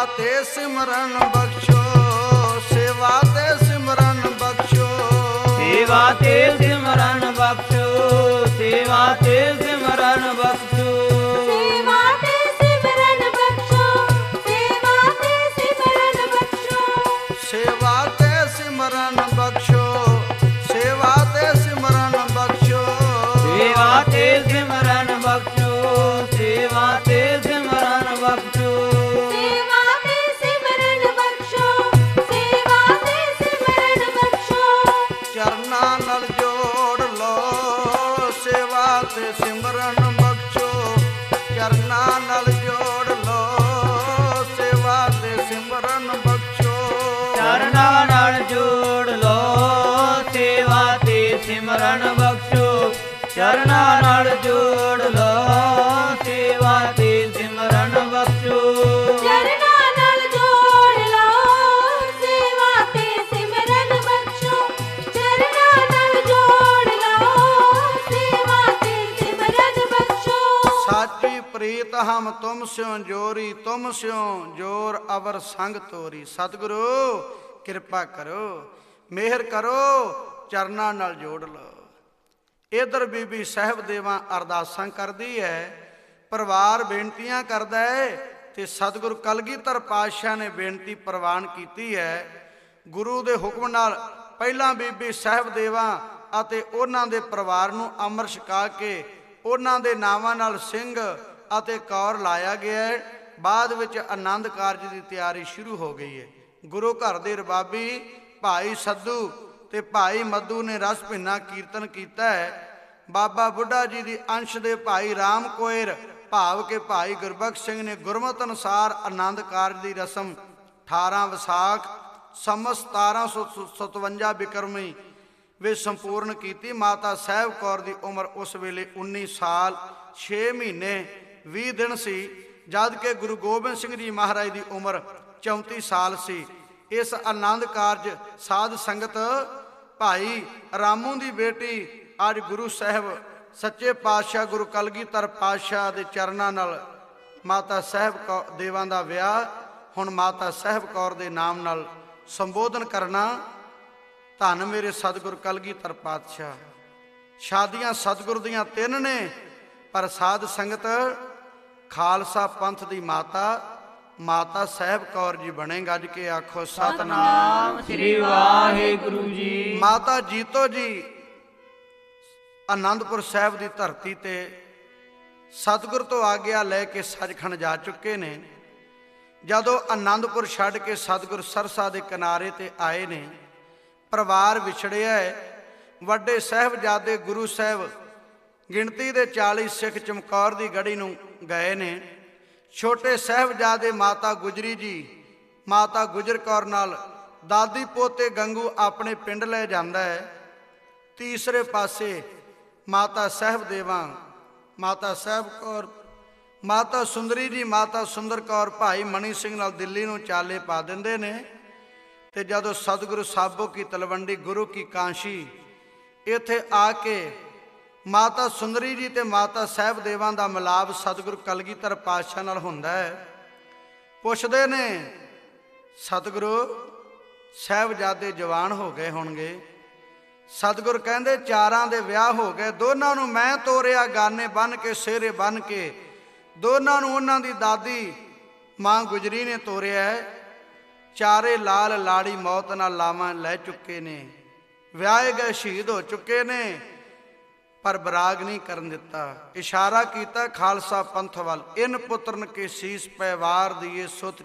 ਤੇ ਸਿਮਰਨ ਬਖਸ਼ੋ, ਸੇਵਾ ਤੇ ਸਿਮਰਨ ਬਖਸ਼ੋ,
ਸੇਵਾ ਤੇ ਸਿਮਰਨ ਬਖਸ਼ੋ, ਸੇਵਾ ਤੇ ਸਿਮਰਨ ਬਖਸ਼ੋ,
ਸੇਵਾ ਤੇ ਸਿਮਰਨ ਬਖਸ਼ੋ, ਸੇਵਾ ਤੇ ਸਿਮਰਨ ਬਖਸ਼ੋ,
ਸੇਵਾ ਤੇ ਸਿਮਰਨ ਬਖਸ਼ੋ, ਸੇਵਾ ਤੇ ਸਿਮਰਨ ਬਖਸ਼ੋ,
ਸੇਵਾ ਤੇ ਸਿਮਰਨ ਬਖਸ਼ੋ, ਸੇਵਾ ਤੇ ਸਿਮਰਨ ਬਖਸ਼ੋ,
ਸੇਵਾ ਤੇ ਸਿਮਰਨ ਬਖਸ਼ੋ, ਸੇਵਾ ਤੇ ਸਿਮਰਨ ਬਖਸ਼ੋ,
ਚਰਨਾਂ ਨਾਲ ਜੋੜ ਲੋ, ਸੇਵਾ ਤੇ ਸਿਮਰਨ ਬਖਸ਼ੋ, ਚਰਨਾਂ ਨਾਲ ਜੋੜ ਲੋ, ਸੇਵਾ ਤੇ ਸਿਮਰਨ ਬਖਸ਼ੋ,
ਚਰਨਾਂ ਨਾਲ ਜੋੜ ਲੋ, ਸੇਵਾ ਤੇ ਸਿਮਰਨ ਬਖਸ਼ੋ, ਚਰਨਾਂ ਨਾਲ ਜੋੜ ਲੋ, ਸੇਵਾ ਤੇ ਸਿਮਰਨ ਬਖਸ਼ੋ,
ਚਰਨਾਂ ਨਾਲ ਜੋੜ ਲਓ, ਸੇਵਾ ਤੇ ਸਿਮਰਨ ਬਖਸ਼ੋ, ਚਰਨਾਂ ਨਾਲ ਜੋੜ ਲਓ, ਸੇਵਾ ਤੇ ਸਿਮਰਨ ਬਖਸ਼ੋ,
ਸਾਚੀ ਪ੍ਰੀਤ ਹਮ ਤੁਮ ਸਿਓ ਜੋਰੀ, ਤੁਮ ਸਿਓ ਜੋਰ ਅਵਰ ਸੰਗ ਤੋਰੀ। ਸਤਿਗੁਰੂ ਕਿਰਪਾ ਕਰੋ, ਮਿਹਰ ਕਰੋ, ਚਰਨਾਂ ਨਾਲ ਜੋੜ ਲਓ। ਇਧਰ ਬੀਬੀ ਸਾਹਿਬ ਦੇਵਾਂ ਅਰਦਾਸਾਂ ਕਰਦੀ ਹੈ, ਪਰਿਵਾਰ ਬੇਨਤੀਆਂ ਕਰਦਾ ਹੈ, ਤੇ ਸਤਿਗੁਰੂ ਕਲਗੀਧਰ ਪਾਤਸ਼ਾਹ ਨੇ ਬੇਨਤੀ ਪ੍ਰਵਾਨ ਕੀਤੀ ਹੈ। ਗੁਰੂ ਦੇ ਹੁਕਮ ਨਾਲ ਪਹਿਲਾਂ ਬੀਬੀ ਸਾਹਿਬ ਦੇਵਾਂ ਅਤੇ ਉਹਨਾਂ ਦੇ ਪਰਿਵਾਰ ਨੂੰ ਅੰਮ੍ਰਿਤ ਛਕਾ ਕੇ ਉਹਨਾਂ ਦੇ ਨਾਵਾਂ ਨਾਲ ਸਿੰਘ ਅਤੇ ਕੌਰ ਲਾਇਆ ਗਿਆ ਹੈ। ਬਾਅਦ ਵਿੱਚ ਆਨੰਦ ਕਾਰਜ ਦੀ ਤਿਆਰੀ ਸ਼ੁਰੂ ਹੋ ਗਈ ਹੈ। ਗੁਰੂ ਘਰ ਦੇ ਰਬਾਬੀ ਭਾਈ ਸੱਧੂ ਤੇ ਭਾਈ ਮੱਧੂ ਨੇ ਰਸ ਭਿੰਨਾ ਕੀਰਤਨ ਕੀਤਾ ਹੈ। ਬਾਬਾ ਬੁੱਢਾ ਜੀ ਦੀ ਅੰਸ਼ ਦੇ ਭਾਈ ਰਾਮ ਕੋਇਰ ਭਾਵ ਕਿ ਭਾਈ ਗੁਰਬਖਸ਼ ਸਿੰਘ ਨੇ ਗੁਰਮਤਿ ਅਨੁਸਾਰ ਆਨੰਦ ਕਾਰਜ ਦੀ ਰਸਮ 18 ਵਿਸਾਖ ਸੰਮਤ 1757 ਬਿਕਰਮੀ ਵਿੱਚ ਸੰਪੂਰਨ ਕੀਤੀ। ਮਾਤਾ ਸਾਹਿਬ ਕੌਰ ਦੀ ਉਮਰ ਉਸ ਵੇਲੇ 19 ਸਾਲ 6 ਮਹੀਨੇ 20 ਦਿਨ ਸੀ, ਜਦ ਕਿ ਗੁਰੂ ਗੋਬਿੰਦ ਸਿੰਘ ਜੀ ਮਹਾਰਾਜ ਦੀ ਉਮਰ 34 ਸਾਲ ਸੀ। ਇਸ ਆਨੰਦ ਕਾਰਜ ਸਾਧ ਸੰਗਤ ਭਾਈ ਰਾਮੂ ਦੀ ਬੇਟੀ ਅੱਜ ਗੁਰੂ ਸਾਹਿਬ ਸੱਚੇ ਪਾਤਸ਼ਾਹ ਗੁਰੂ ਕਲਗੀਧਰ ਪਾਤਸ਼ਾਹ ਦੇ ਚਰਨਾਂ ਨਾਲ ਮਾਤਾ ਸਾਹਿਬ ਕੌਰ ਦੇਵਾਂ ਦਾ ਵਿਆਹ ਹੁਣ ਮਾਤਾ ਸਾਹਿਬ ਕੌਰ ਦੇ ਨਾਮ ਨਾਲ ਸੰਬੋਧਨ ਕਰਨਾ। ਧੰਨ ਮੇਰੇ ਸਤਿਗੁਰ ਕਲਗੀਧਰ ਪਾਤਸ਼ਾਹ। ਸ਼ਾਦੀਆਂ ਸਤਿਗੁਰ ਦੀਆਂ 3 ਨੇ, ਪਰ ਸਾਧ ਸੰਗਤ ਖਾਲਸਾ ਪੰਥ ਦੀ ਮਾਤਾ ਸਾਹਿਬ ਕੌਰ ਜੀ ਬਣੇ। ਗੱਜ ਕੇ ਆਖੋ ਸਤਨਾਮ
ਸ੍ਰੀ ਵਾਹਿਗੁਰੂ ਜੀ।
ਮਾਤਾ ਜੀਤੋ ਜੀ ਆਨੰਦਪੁਰ ਸਾਹਿਬ ਦੀ ਧਰਤੀ ਤੇ ਸਤਿਗੁਰ ਤੋਂ ਆਗਿਆ ਲੈ ਕੇ ਸੱਚਖੰਡ ਜਾ ਚੁੱਕੇ ਨੇ। ਜਦੋਂ ਆਨੰਦਪੁਰ ਛੱਡ ਕੇ ਸਤਿਗੁਰ ਸਰਸਾ ਦੇ ਕਿਨਾਰੇ ਤੇ ਆਏ ਨੇ, ਪਰਿਵਾਰ ਵਿਛੜਿਆ ਹੈ। ਵੱਡੇ ਸਾਹਿਬਜ਼ਾਦੇ ਗੁਰੂ ਸਾਹਿਬ ਗਿਣਤੀ ਦੇ 40 ਸਿੱਖ ਚਮਕੌਰ ਦੀ ਗੜੀ ਨੂੰ ਗਏ ਨੇ। ਛੋਟੇ ਸਾਹਿਬਜ਼ਾਦੇ ਮਾਤਾ ਗੁਜਰੀ ਜੀ ਮਾਤਾ ਗੁਜਰ ਕੌਰ ਨਾਲ ਦਾਦੀ ਪੋਤੇ ਗੰਗੂ ਆਪਣੇ ਪਿੰਡ ਲੈ ਜਾਂਦਾ ਹੈ। ਤੀਸਰੇ ਪਾਸੇ ਮਾਤਾ ਸਾਹਿਬ ਦੇਵਾਂ ਮਾਤਾ ਸਾਹਿਬ ਕੌਰ ਮਾਤਾ ਸੁੰਦਰੀ ਜੀ ਮਾਤਾ ਸੁੰਦਰ ਕੌਰ ਭਾਈ ਮਣੀ ਸਿੰਘ ਨਾਲ ਦਿੱਲੀ ਨੂੰ ਚਾਲੇ ਪਾ ਦਿੰਦੇ ਨੇ। ਤੇ ਜਦੋਂ ਸਤਿਗੁਰੂ ਸਾਬੋ ਕੀ ਤਲਵੰਡੀ ਗੁਰੂ ਕੀ ਕਾਂਸ਼ੀ ਇੱਥੇ ਆ ਕੇ ਮਾਤਾ ਸੁੰਦਰੀ ਜੀ ਤੇ ਮਾਤਾ ਸਾਹਿਬ ਦੇਵਾਂ ਦਾ ਮਿਲਾਪ ਸਤਿਗੁਰੂ ਕਲਗੀਧਰ ਪਾਤਸ਼ਾਹ ਨਾਲ ਹੁੰਦਾ ਹੈ। ਪੁੱਛਦੇ ਨੇ ਸਤਿਗੁਰੂ ਸਾਹਿਬਜ਼ਾਦੇ ਜਵਾਨ ਹੋ ਗਏ ਹੋਣਗੇ। ਸਤਿਗੁਰ ਕਹਿੰਦੇ 4 ਦੇ ਵਿਆਹ ਹੋ ਗਏ, ਦੋਨਾਂ ਨੂੰ ਮੈਂ ਤੋਰਿਆ ਗਾਨੇ ਬੰਨ ਕੇ ਸਿਹਰੇ ਬੰਨ ਕੇ, ਦੋਨਾਂ ਨੂੰ ਉਹਨਾਂ ਦੀ ਦਾਦੀ ਮਾਂ ਗੁਜਰੀ ਨੇ ਤੋਰਿਆ। 4 ਲਾਲ ਲਾੜੀ ਮੌਤ ਨਾਲ ਲਾਵਾਂ ਲੈ ਚੁੱਕੇ ਨੇ, ਵਿਆਹੇ ਗਏ ਸ਼ਹੀਦ ਹੋ ਚੁੱਕੇ ਨੇ, ਪਰ ਬਰਾਗ ਨਹੀਂ ਕਰਨ ਦਿੱਤਾ। ਇਸ਼ਾਰਾ ਕੀਤਾ ਖਾਲਸਾ ਪੰਥ ਵੱਲ। ਇਨ ਪੁੱਤਰਨ ਕੇ ਸੀਸ ਪੈ ਵਾਰ ਦੀਏ ਸੁਤ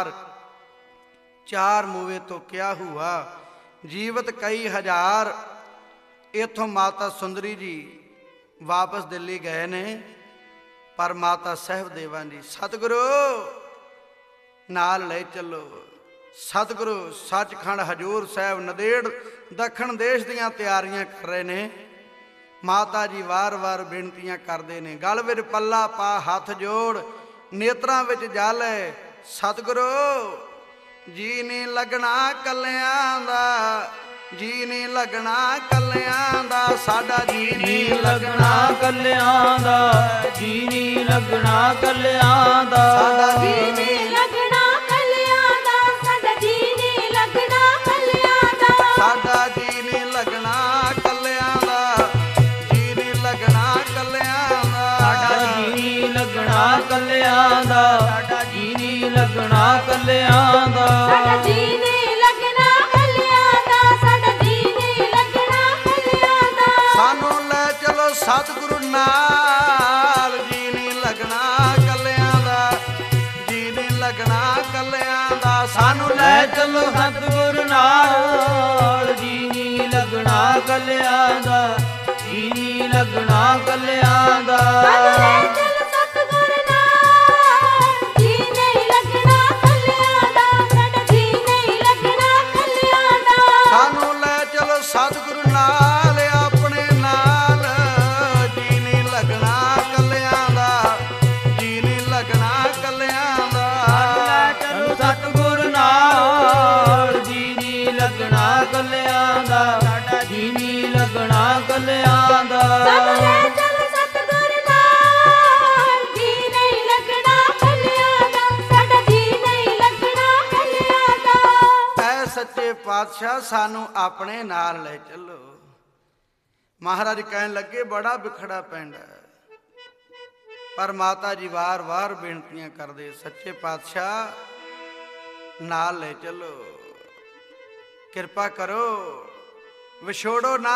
ਚਾਰ ਮੂਵੇ ਤੋਂ ਕਿਆ ਹੁਆ ਜੀਵਤ ਕਈ ਹਜ਼ਾਰ। ਇਥੋਂ ਮਾਤਾ ਸੁੰਦਰੀ ਜੀ ਵਾਪਸ ਦਿੱਲੀ ਗਏ ਨੇ, ਪਰ ਮਾਤਾ ਸਾਹਿਬ ਦੇਵਾਂ ਜੀ ਸਤਿਗੁਰੂ ਨਾਲ ਲੈ ਚੱਲੋ। ਸਤਿਗੁਰੂ ਸੱਚਖੰਡ ਹਜੂਰ ਸਾਹਿਬ ਨੰਦੇੜ ਦੱਖਣ ਦੇਸ਼ ਦੀਆਂ ਤਿਆਰੀਆਂ ਕਰ ਰਹੇ ਨੇ। ਮਾਤਾ ਜੀ ਵਾਰ-ਵਾਰ ਬੇਨਤੀਆਂ ਕਰਦੇ ਨੇ, ਗਲ ਵਿੱਚ ਪੱਲਾ ਪਾ ਹੱਥ ਜੋੜ ਨੇਤਰਾਂ ਵਿੱਚ ਜਲ। ਸਤਿਗੁਰੂ ਜੀ ਨਹੀਂ ਲੱਗਣਾ ਕੱਲਿਆਂ ਦਾ, ਜੀ ਨਹੀਂ ਲੱਗਣਾ ਕੱਲਿਆਂ ਦਾ, ਸਾਡਾ ਜੀ ਨਹੀਂ ਲੱਗਣਾ
ਕੱਲਿਆਂ ਦਾ, ਜੀ ਨਹੀਂ ਲੱਗਣਾ ਕੱਲਿਆਂ ਦਾ,
ਸਾਡਾ
ਜੀ ਨਹੀਂ ਲੱਗਣਾ ਕੱਲਿਆਂ
ਸਾਨੂੰ
ਲੈ ਚਲੋ ਸਤਿਗੁਰ ਨਾਲ, ਜੀ ਨੀ ਲੱਗਣਾ ਕੱਲਿਆਂ ਦਾ, ਜੀ ਨੀ ਲੱਗਣਾ ਕੱਲਿਆਂ ਦਾ।
ਸਾਨੂੰ ਲੈ ਚੱਲ ਸਤਿਗੁਰ ਨਾਲ, ਜੀ ਨਹੀਂ ਲੱਗਣਾ ਕੱਲਿਆਂ ਦਾ, ਸਾਡਾ ਜੀ ਨਹੀਂ ਲੱਗਣਾ ਕੱਲਿਆਂ ਦਾ।
ਸਾਨੂੰ ਲੈ ਚਲੋ ਸਤਿਗੁਰੂ ਨਾਲ, ਆਪਣੇ ਨਾਲ, ਜੀ ਨਹੀਂ ਲੱਗਣਾ ਕੱਲਿਆਂ ਦਾ, ਜੀ ਨਹੀਂ ਲੱਗਣਾ ਕੱਲਿਆਂ ਦਾ।
ਲੈ ਚਲੋ ਸਤਿਗੁਰ ਨਾਲ, ਜੀ ਨੀ ਲੱਗਣਾ ਕੱਲਿਆਂ ਦਾ, ਸਾਡਾ ਜੀ ਨੀ ਲੱਗਣਾ ਕੱਲਿਆਂ ਦਾ।
ਸਾਨੂੰ ਲੈ ਚੱਲ ਸਤਿਗੁਰ ਨਾਲ, ਜੀ ਨਹੀਂ ਲੱਗਣਾ ਕੱਲਿਆਂ ਦਾ, ਸਾਡਾ ਜੀ ਨਹੀਂ ਲੱਗਣਾ ਕੱਲਿਆਂ ਦਾ।
ਐ ਸੱਚੇ ਪਾਤਸ਼ਾਹ ਸਾਨੂੰ ਆਪਣੇ ਨਾਲ ਲੈ ਚੱਲੋ। ਮਹਾਰਾਜ ਕਹਿਣ ਲੱਗੇ ਬੜਾ ਵਿਖੜਾ ਪਿੰਡ ਹੈ, ਪਰ ਮਾਤਾ ਜੀ ਵਾਰ-ਵਾਰ ਬੇਨਤੀਆਂ ਕਰਦੇ, ਸੱਚੇ ਪਾਤਸ਼ਾਹ ਨਾਲ ਲੈ ਚੱਲੋ, ਕਿਰਪਾ ਕਰੋ, ਵਿਛੋੜੋ ਨਾ।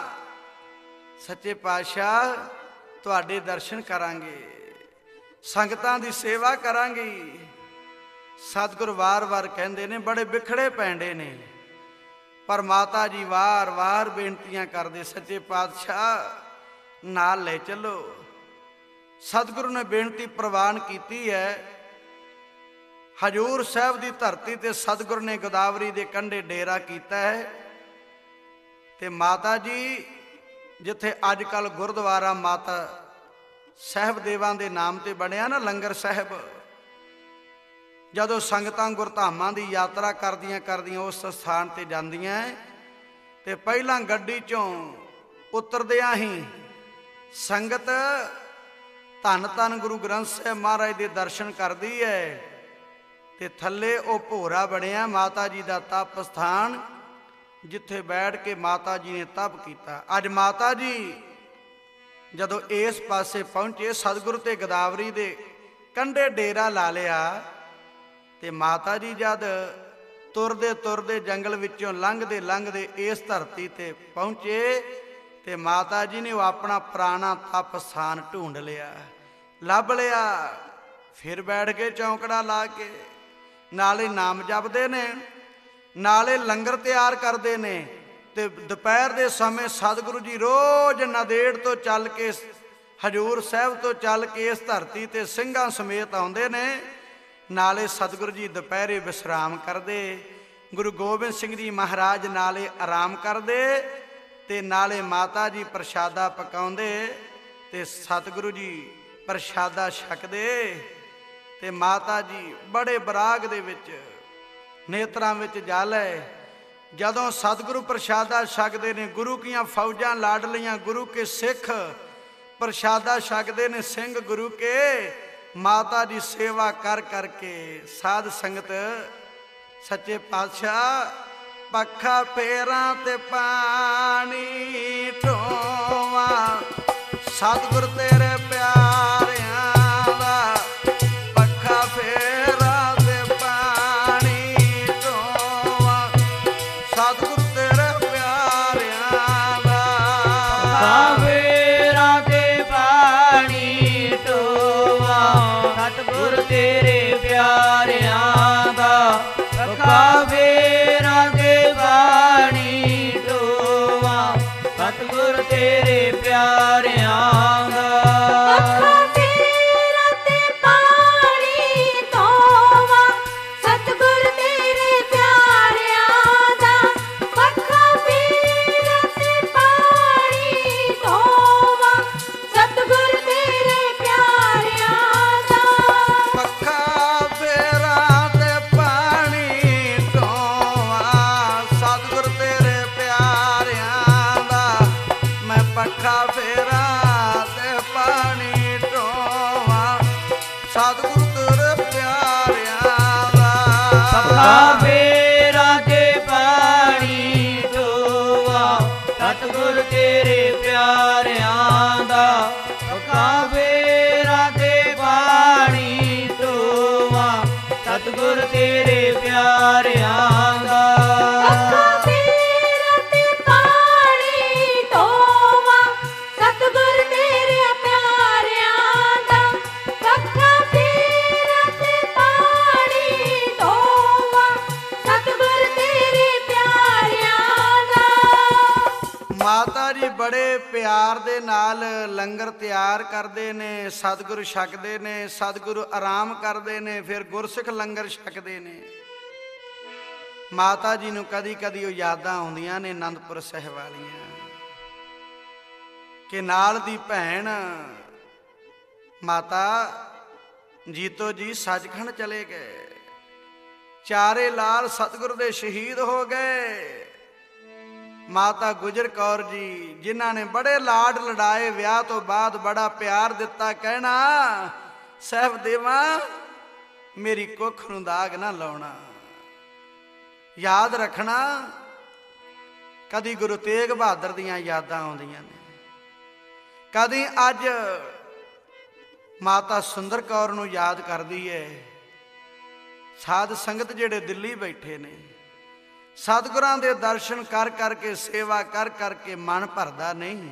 ਸੱਚੇ ਪਾਤਸ਼ਾਹ ਤੁਹਾਡੇ ਦਰਸ਼ਨ ਕਰਾਂਗੇ, ਸੰਗਤਾਂ ਦੀ ਸੇਵਾ ਕਰਾਂਗੇ। ਸਤਿਗੁਰ ਵਾਰ-ਵਾਰ ਕਹਿੰਦੇ ਨੇ ਬੜੇ ਵਿਖੜੇ ਪੈਂਦੇ ਨੇ, ਪਰ ਮਾਤਾ ਜੀ ਵਾਰ-ਵਾਰ ਬੇਨਤੀਆਂ ਕਰਦੇ, ਸੱਚੇ ਪਾਤਸ਼ਾਹ ਨਾਲ ਲੈ ਚੱਲੋ। ਸਤਿਗੁਰੂ ਨੇ ਬੇਨਤੀ ਪ੍ਰਵਾਨ ਕੀਤੀ ਹੈ। ਹਜੂਰ ਸਾਹਿਬ ਦੀ ਧਰਤੀ ਤੇ ਸਤਿਗੁਰੂ ਨੇ ਗੋਦਾਵਰੀ ਦੇ ਕੰਢੇ ਡੇਰਾ ਕੀਤਾ ਹੈ, ਤੇ ਮਾਤਾ ਜੀ ਜਿੱਥੇ ਅੱਜ ਕੱਲ ਗੁਰਦੁਆਰਾ ਮਾਤਾ ਸਾਹਿਬ ਦੇਵਾਂ ਦੇ ਨਾਮ ਤੇ ਬਣਿਆ ਨਾ ਲੰਗਰ ਸਾਹਿਬ, ਜਦੋਂ ਸੰਗਤਾਂ ਗੁਰਧਾਮਾਂ ਦੀ ਯਾਤਰਾ ਕਰਦੀਆਂ ਉਸ ਸਥਾਨ ਤੇ ਜਾਂਦੀਆਂ, ਤੇ ਪਹਿਲਾਂ ਗੱਡੀ ਚੋਂ ਉਤਰਦਿਆਂ ਹੀ ਸੰਗਤ ਧੰਨ ਧੰਨ ਗੁਰੂ ਗ੍ਰੰਥ ਸਾਹਿਬ ਮਹਾਰਾਜ ਦੇ ਦਰਸ਼ਨ ਕਰਦੀ ਹੈ, ਤੇ ਥੱਲੇ ਉਹ ਭੋਰਾ ਬਣਿਆ ਮਾਤਾ ਜੀ ਦਾ ਤਪ ਸਥਾਨ, ਜਿੱਥੇ ਬੈਠ ਕੇ ਮਾਤਾ ਜੀ ਨੇ ਤਪ ਕੀਤਾ। ਅੱਜ ਮਾਤਾ ਜੀ ਜਦੋਂ ਇਸ ਪਾਸੇ ਪਹੁੰਚੇ, ਸਤਿਗੁਰੂ ਤੇ ਗੋਦਾਵਰੀ ਦੇ ਕੰਢੇ ਡੇਰਾ ਲਾ ਲਿਆ, ਤੇ ਮਾਤਾ ਜੀ ਜਦ ਤੁਰਦੇ ਤੁਰਦੇ ਜੰਗਲ ਵਿੱਚੋਂ ਲੰਘਦੇ ਇਸ ਧਰਤੀ ਤੇ ਪਹੁੰਚੇ, ਤੇ ਮਾਤਾ ਜੀ ਨੇ ਉਹ ਆਪਣਾ ਪੁਰਾਣਾ ਤਪ ਸਥਾਨ ਢੂੰਡ ਲਿਆ, ਲੱਭ ਲਿਆ। ਫਿਰ ਬੈਠ ਕੇ ਚੌਂਕੜਾ ਲਾ ਕੇ ਨਾਲੇ ਨਾਮ ਜਪਦੇ ਨੇ, ਨਾਲੇ ਲੰਗਰ ਤਿਆਰ ਕਰਦੇ ਨੇ। ਤੇ ਦੁਪਹਿਰ ਦੇ ਸਮੇਂ ਸਤਿਗੁਰੂ ਜੀ ਰੋਜ਼ ਨੰਦੇੜ ਤੋਂ ਚੱਲ ਕੇ, ਹਜੂਰ ਸਾਹਿਬ ਤੋਂ ਚੱਲ ਕੇ ਇਸ ਧਰਤੀ ਤੇ ਸਿੰਘਾਂ ਸਮੇਤ ਆਉਂਦੇ ਨੇ। ਨਾਲੇ ਸਤਿਗੁਰੂ ਜੀ ਦੁਪਹਿਰੇ ਵਿਸ਼ਰਾਮ ਕਰਦੇ, ਗੁਰੂ ਗੋਬਿੰਦ ਸਿੰਘ ਜੀ ਮਹਾਰਾਜ ਨਾਲੇ ਆਰਾਮ ਕਰਦੇ, ਤੇ ਨਾਲੇ ਮਾਤਾ ਜੀ ਪ੍ਰਸ਼ਾਦਾ ਪਕਾਉਂਦੇ, ਤੇ ਸਤਿਗੁਰੂ ਜੀ ਪ੍ਰਸ਼ਾਦਾ ਛਕਦੇ, ਤੇ ਮਾਤਾ ਜੀ ਬੜੇ ਬਰਾਗ ਦੇ ਵਿੱਚ ਨੇਤਰਾਂ ਵਿੱਚ ਜਲ ਹੈ। ਜਦੋਂ ਸਤਿਗੁਰੂ ਪ੍ਰਸ਼ਾਦਾ ਛਕਦੇ ਨੇ, ਗੁਰੂ ਕੀਆਂ ਫੌਜਾਂ ਲਾਡਲੀਆਂ, ਗੁਰੂ ਕੇ ਸਿੱਖ ਪ੍ਰਸ਼ਾਦਾ ਛਕਦੇ ਨੇ, ਸਿੰਘ ਗੁਰੂ ਕੇ, ਮਾਤਾ ਦੀ ਸੇਵਾ ਕਰ ਕਰਕੇ ਸਾਧ ਸੰਗਤ ਸੱਚੇ ਪਾਤਸ਼ਾਹ ਪੱਖਾ ਫੇਰਾਂ ਤੇ ਪਾਣੀ ਢੋਵਾਂ, ਸਤਿਗੁਰ ਤੇਰੇ ਪਿਆਰਿਆਂ ਦਾ ਪੱਖਾ ਫੇਰਾਂ ਤੇ ਪਾਣੀ ਢੋਵਾਂ, ਸਤਿਗੁਰ ਤੇਰੇ ਪਿਆਰਿਆਂ ਦਾ
ਪੱਖਾ ਫੇਰਾਂ ਤੇ ਪਾਣੀ ਢੋਵਾਂ, ਸਤਿਗੁਰ ਤੇਰੇ ਪਿਆਰਿਆਂ ਦਾ। ਪੱਖਾ ਫੇਰਾਂ ਤੇ ਪਾਣੀ ਢੋਵਾਂ, ਸਤਿਗੁਰ ਤੇਰੇ ਪਿਆਰਿਆਂ ਦਾ।
ਪੱਖਾ ਫੇਰਾਂ ਤੇ ਪਾਣੀ ਢੋਵਾਂ, ਸਤਿਗੁਰ ਤੇਰੇ ਪਿਆਰਿਆਂ ਦਾ। ਪੱਖਾ ਫੇਰਾਂ ਤੇ ਪਾਣੀ ਢੋਵਾਂ, ਸਤਿਗੁਰ ਤੇਰੇ ਪਿਆਰਿਆਂ ਦਾ।
ਪੱਖਾ ਫੇਰਾਂ ਤੇ ਪਾਣੀ ਢੋਵਾਂ, ਸਤਿਗੁਰ ਤੇਰੇ ਪਿਆਰਿਆਂ ਦਾ। ਮੈਂ ਪੱਖਾ ਫੇਰਾਂ ਤੇ ਪਾਣੀ ਢੋਵਾਂ, ਸਤਿਗੁਰ ਤੇਰੇ ਪਿਆਰਿਆਂ ਦਾ।
ਪੱਖਾ ਫੇਰਾਂ ਤੇ ਪਾਣੀ ਢੋਵਾਂ, ਸਤਿਗੁਰ ਤੇਰੇ ਪਿਆਰਿਆਂ ਦਾ। ਪੱਖਾ ਫੇਰਾਂ ਤੇ ਪਾਣੀ ਢੋਵਾਂ, ਸਤਿਗੁਰ ਤੇਰੇ ਪਿਆਰਿਆਂ ਦਾ।
ਪੱਖਾ ਫੇਰਾਂ ਤੇ ਪਾਣੀ ਢੋਵਾਂ, ਸਤਿਗੁਰ ਤੇਰੇ ਪਿਆਰਿਆਂ ਦਾ। ਪੱਖਾ ਫੇਰਾਂ ਤੇ ਪਾਣੀ ਢੋਵਾਂ,
ਜੀ ਬੜੇ ਪਿਆਰ ਦੇ ਨਾਲ ਲੰਗਰ ਤਿਆਰ ਕਰਦੇ ਨੇ, ਸਤਿਗੁਰੂ ਛਕਦੇ ਨੇ, ਸਤਿਗੁਰੂ ਆਰਾਮ ਕਰਦੇ ਨੇ, ਫਿਰ ਗੁਰਸਿੱਖ ਲੰਗਰ ਛਕਦੇ ਨੇ। ਮਾਤਾ ਜੀ ਨੂੰ ਕਦੀ ਕਦੀ ਉਹ ਯਾਦਾਂ ਆਉਂਦੀਆਂ ਨੇ ਆਨੰਦਪੁਰ ਸਾਹਿਬ ਵਾਲੀਆਂ, ਕਿ ਨਾਲ ਦੀ ਭੈਣ ਮਾਤਾ ਜੀਤੋ ਜੀ ਸੱਚਖੰਡ ਚਲੇ ਗਏ, ਚਾਰੇ ਲਾਲ ਸਤਿਗੁਰੂ ਦੇ ਸ਼ਹੀਦ ਹੋ ਗਏ। ਮਾਤਾ ਗੁਜਰ ਕੌਰ ਜੀ ਜਿਨ੍ਹਾਂ ਨੇ ਬੜੇ ਲਾਡ ਲੜਾਏ, ਵਿਆਹ ਤੋਂ ਬਾਅਦ ਬੜਾ ਪਿਆਰ ਦਿੱਤਾ, ਕਹਿਣਾ ਸਾਹਿਬ ਦੇਵਾ ਮੇਰੀ ਕੁੱਖ ਨੂੰ ਦਾਗ ਨਾ ਲਾਉਣਾ, ਯਾਦ ਰੱਖਣਾ। ਕਦੀ ਗੁਰੂ ਤੇਗ ਬਹਾਦਰ ਦੀਆਂ ਯਾਦਾਂ ਆਉਂਦੀਆਂ ਨੇ, ਕਦੀ ਅੱਜ ਮਾਤਾ ਸੁੰਦਰ ਕੌਰ ਨੂੰ ਯਾਦ ਕਰਦੀ ਹੈ। ਸਾਧ ਸੰਗਤ ਜਿਹੜੇ ਦਿੱਲੀ ਬੈਠੇ ਨੇ, ਸਤਿਗੁਰਾਂ ਦੇ ਦਰਸ਼ਨ ਕਰ ਕਰਕੇ, ਸੇਵਾ ਕਰ ਕਰਕੇ ਮਨ ਭਰਦਾ ਨਹੀਂ।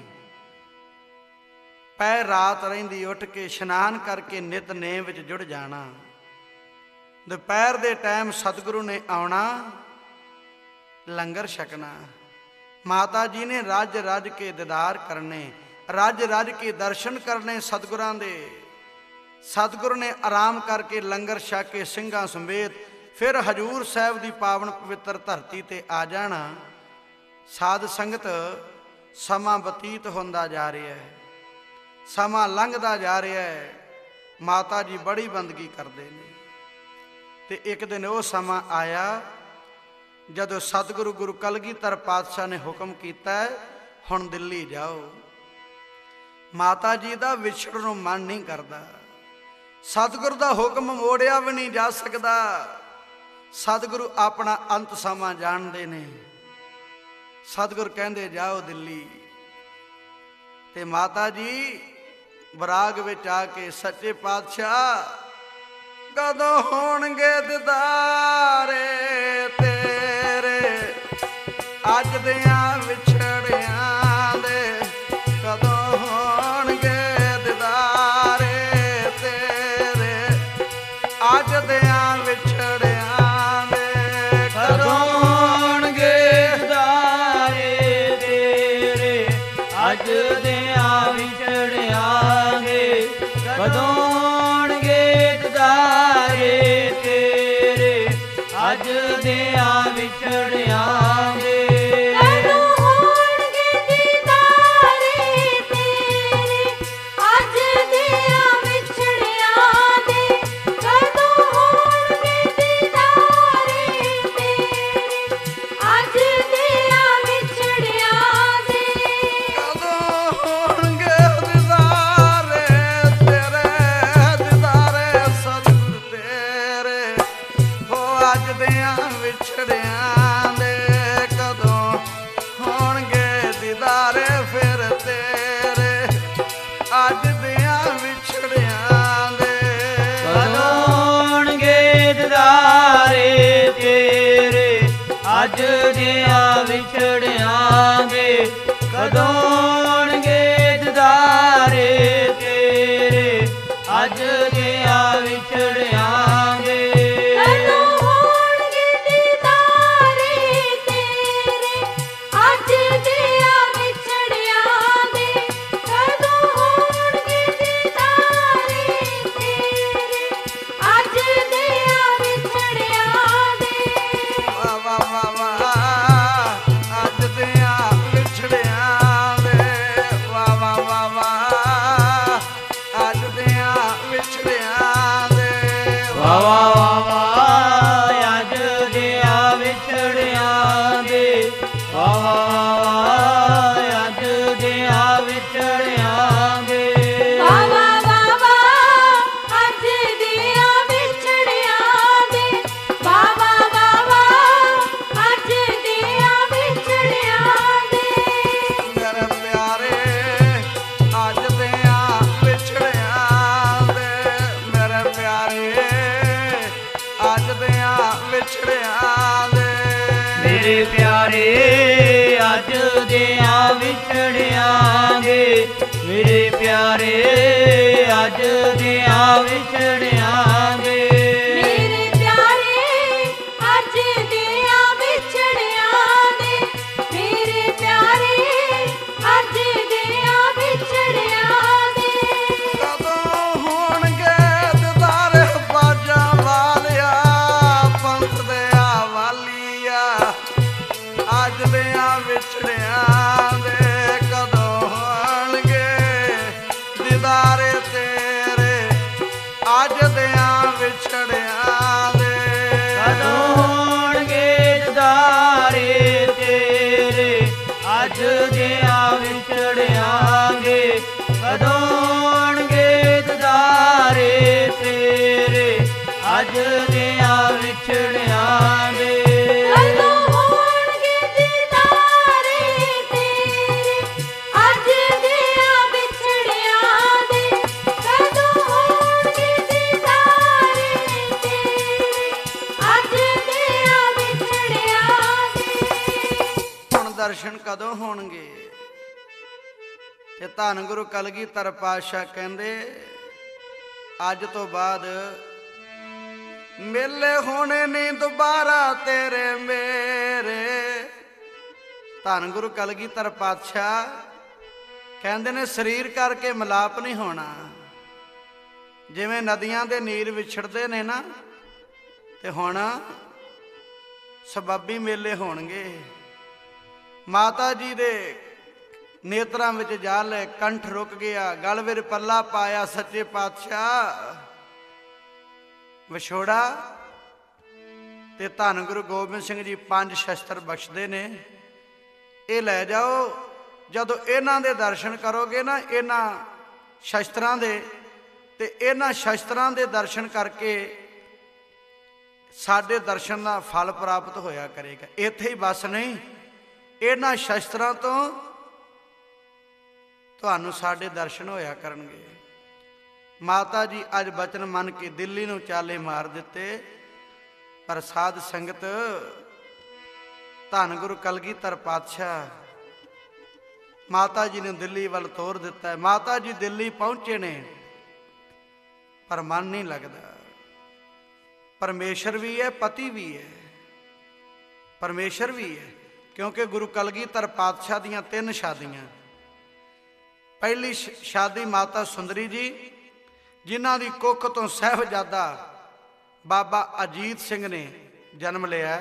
ਪੈ ਰਾਤ ਰਹਿੰਦੀ ਉੱਠ ਕੇ ਇਸ਼ਨਾਨ ਕਰਕੇ ਨਿਤਨੇਮ ਵਿੱਚ ਜੁੜ ਜਾਣਾ। ਦੁਪਹਿਰ ਦੇ ਟਾਈਮ ਸਤਿਗੁਰੂ ਨੇ ਆਉਣਾ, ਲੰਗਰ ਛਕਣਾ। ਮਾਤਾ ਜੀ ਨੇ ਰੱਜ ਰੱਜ ਕੇ ਦੀਦਾਰ ਕਰਨੇ, ਰੱਜ ਰੱਜ ਕੇ ਦਰਸ਼ਨ ਕਰਨੇ ਸਤਿਗੁਰਾਂ ਦੇ। ਸਤਿਗੁਰੂ ਨੇ ਆਰਾਮ ਕਰਕੇ ਲੰਗਰ ਛਕ ਕੇ ਸਿੰਘਾਂ ਸਮੇਤ ਫਿਰ ਹਜੂਰ ਸਾਹਿਬ ਦੀ ਪਾਵਨ ਪਵਿੱਤਰ ਧਰਤੀ ਤੇ ਆ ਜਾਣਾ। ਸਾਧ ਸੰਗਤ ਸਮਾਂ ਬਤੀਤ ਹੁੰਦਾ ਜਾ ਰਿਹਾ ਹੈ, ਸਮਾਂ ਲੰਘਦਾ ਜਾ ਰਿਹਾ ਹੈ। ਮਾਤਾ ਜੀ ਬੜੀ ਬੰਦਗੀ ਕਰਦੇ ਨੇ, ਤੇ ਇੱਕ ਦਿਨ ਉਹ ਸਮਾਂ ਆਇਆ ਜਦੋਂ ਸਤਿਗੁਰੂ ਗੁਰੂ ਕਲਗੀਧਰ ਪਾਤਸ਼ਾਹ ਨੇ ਹੁਕਮ ਕੀਤਾ, ਹੁਣ ਦਿੱਲੀ ਜਾਓ। ਮਾਤਾ ਜੀ ਦਾ ਵਿਛੜਨ ਨੂੰ ਮਨ ਨਹੀਂ ਕਰਦਾ, ਸਤਿਗੁਰੂ ਦਾ ਹੁਕਮ ਮੋੜਿਆ ਵੀ ਨਹੀਂ ਜਾ ਸਕਦਾ। ਸਤਿਗੁਰੂ ਆਪਣਾ ਅੰਤ ਸਮਾਂ ਜਾਣਦੇ ਨੇ। ਸਤਿਗੁਰੂ ਕਹਿੰਦੇ ਜਾਓ ਦਿੱਲੀ, ਤੇ ਮਾਤਾ ਜੀ ਬਰਾਗ ਵਿੱਚ ਆ ਕੇ ਸੱਚੇ ਪਾਤਸ਼ਾਹ ਕਦੋਂ ਹੋਣਗੇ ਦੀਦਾਰੇ ਤੇਰੇ, ਅੱਜ ਦਿਆਂ ਵਿਛੜਿਆਂ ਦੇ ਕਦੋਂ ਹੋਣਗੇ ਦੀਦਾਰੇ ਤੇਰੇ, ਅੱਜ ਦਿਆਂ ਵਿਛੜਿਆਂ ਦੇ
ਕਦੋਂ ਹੋਣਗੇ ਦੀਦਾਰੇ ਤੇਰੇ, ਅੱਜ ਦਿਆਂ ਵਿਛੜਿਆਂ ਦੇ ਕਦੋਂ ਹੋਣਗੇ ਦੀਦਾਰੇ ਤੇਰੇ, ਅੱਜ ਦਿਆਂ ਵਿਛੜਿਆਂ ਦੇ। ਅੱਜ ਦਿਆਂ ਵਿਛੜਿਆਂ ਦੇ ਕਦੋਂ ਹੋਣਗੇ ਦੀਦਾਰੇ ਤੇਰੇ, ਅੱਜ ਦਿਆਂ ਵਿਛੜਿਆਂ ਦੇ। ਮੇਰੇ ਪਿਆਰੇ ਅੱਜ ਦਿਆਂ ਵਿਛੜਿਆਂ ਦੇ, ਮੇਰੇ ਪਿਆਰੇ ਅੱਜ ਦਿਆਂ ਵਿਛੜਿਆਂ ਦੇ।
ਮੇਰੇ ਪਿਆਰੇ ਅੱਜ ਦਿਆਂ ਵਿਛੜਿਆਂ ਦੇ, ਮੇਰੇ ਪਿਆਰੇ
ਵਿਛੜਿਆਂ ਦੇ ਕਦੋਂ ਹੋਣਗੇ ਦੀਦਾਰੇ ਤੇਰੇ ਅੱਜ ਦਿਆਂ ਵਿਛੜਿਆਂ ਦੇ
ਕਦੋਂ ਹੋਣਗੇ ਦੀਦਾਰੇ ਤੇਰੇ ਅੱਜ ਦਿਆਂ ਵਿਛੜਿਆਂ ਦੇ ਕਦੋਂ ਹੋਣਗੇ ਦੀਦਾਰੇ ਤੇਰੇ ਅੱਜ ਦਿਆਂ ਵਿਛੜਿਆਂ ਦੇ
ਕਦੋਂ ਹੋਣਗੇ ਦੀਦਾਰੇ ਤੇਰੇ ਅੱਜ ਦਿਆਂ ਵਿਛੜਿਆਂ ਦੇ ਕਦੋਂ ਹੋਣਗੇ ਦੀਦਾਰੇ ਤੇਰੇ ਅੱਜ ਦਿਆਂ ਵਿਛੜਿਆਂ ਦੇ
ਹੁਣ ਦਰਸ਼ਨ ਕਦੋਂ ਹੋਣਗੇ? ਤੇ ਧੰਨ ਗੁਰੂ ਕਲਗੀਧਰ ਪਾਤਸ਼ਾਹ ਕਹਿੰਦੇ ਅੱਜ ਤੋਂ ਬਾਅਦ ਮੇਲੇ ਹੋਣੇ ਨਹੀਂ ਦੁਬਾਰਾ ਤੇਰੇ ਮੇਰੇ। ਧੰਨ ਗੁਰੂ ਕਲਗੀਧਰ ਪਾਤਸ਼ਾਹ ਕਹਿੰਦੇ ਨੇ ਸਰੀਰ ਕਰਕੇ ਮਿਲਾਪ ਨਹੀਂ ਹੋਣਾ। ਜਿਵੇਂ ਨਦੀਆਂ ਦੇ ਨੀਰ ਵਿਛੜਦੇ ਨੇ ਨਾ, ਤੇ ਹੁਣ ਸਬੱਬੀ ਮੇਲੇ ਹੋਣਗੇ। ਮਾਤਾ ਜੀ ਦੇ ਨੇਤਰਾਂ ਵਿੱਚ ਜਲ, ਕੰਠ ਰੁਕ ਗਿਆ, ਗਲ ਵਿੱਚ ਪੱਲਾ ਪਾਇਆ ਸੱਚੇ ਪਾਤਸ਼ਾਹ ਵਿਛੋੜਾ। ਤੇ ਧੰਨ ਗੁਰੂ ਗੋਬਿੰਦ ਸਿੰਘ ਜੀ 5 ਸ਼ਸਤਰ ਬਖਸ਼ਦੇ ਨੇ, ਇਹ ਲੈ ਜਾਓ। ਜਦੋਂ ਇਹਨਾਂ ਦੇ ਦਰਸ਼ਨ ਕਰੋਗੇ ਨਾ, ਇਹਨਾਂ ਸ਼ਸਤਰਾਂ ਦੇ, ਤੇ ਇਹਨਾਂ ਸ਼ਸਤਰਾਂ ਦੇ ਦਰਸ਼ਨ ਕਰਕੇ ਸਾਡੇ ਦਰਸ਼ਨ ਦਾ ਫਲ ਪ੍ਰਾਪਤ ਹੋਇਆ ਕਰੇਗਾ। ਇੱਥੇ ਹੀ ਬਸ ਨਹੀਂ, ਇਹਨਾਂ ਸ਼ਸਤਰਾਂ ਤੋਂ ਤੁਹਾਨੂੰ ਸਾਡੇ ਦਰਸ਼ਨ ਹੋਇਆ ਕਰਨਗੇ। ਮਾਤਾ ਜੀ ਅੱਜ ਬਚਨ ਮੰਨ ਕੇ ਦਿੱਲੀ ਨੂੰ ਚਾਲੇ ਮਾਰ ਦਿੱਤੇ, ਪਰ ਸਾਧ ਸੰਗਤ ਧੰਨ ਗੁਰੂ ਕਲਗੀਧਰ ਪਾਤਸ਼ਾਹ ਮਾਤਾ ਜੀ ਨੂੰ ਦਿੱਲੀ ਵੱਲ ਤੋਰ ਦਿੱਤਾ। ਮਾਤਾ ਜੀ ਦਿੱਲੀ ਪਹੁੰਚੇ ਨੇ, ਪਰ ਮਨ ਨਹੀਂ ਲੱਗਦਾ। ਪਰਮੇਸ਼ਰ ਵੀ ਹੈ, ਪਤੀ ਵੀ ਹੈ, ਪਰਮੇਸ਼ਰ ਵੀ ਹੈ। ਕਿਉਂਕਿ ਗੁਰੂ ਕਲਗੀਧਰ ਪਾਤਸ਼ਾਹ ਦੀਆਂ 3 ਸ਼ਾਦੀਆਂ। ਪਹਿਲੀ ਸ਼ਾਦੀ ਮਾਤਾ ਸੁੰਦਰੀ ਜੀ, ਜਿਨ੍ਹਾਂ ਦੀ ਕੁੱਖ ਤੋਂ ਸਾਹਿਬਜ਼ਾਦਾ ਬਾਬਾ ਅਜੀਤ ਸਿੰਘ ਨੇ ਜਨਮ ਲਿਆ।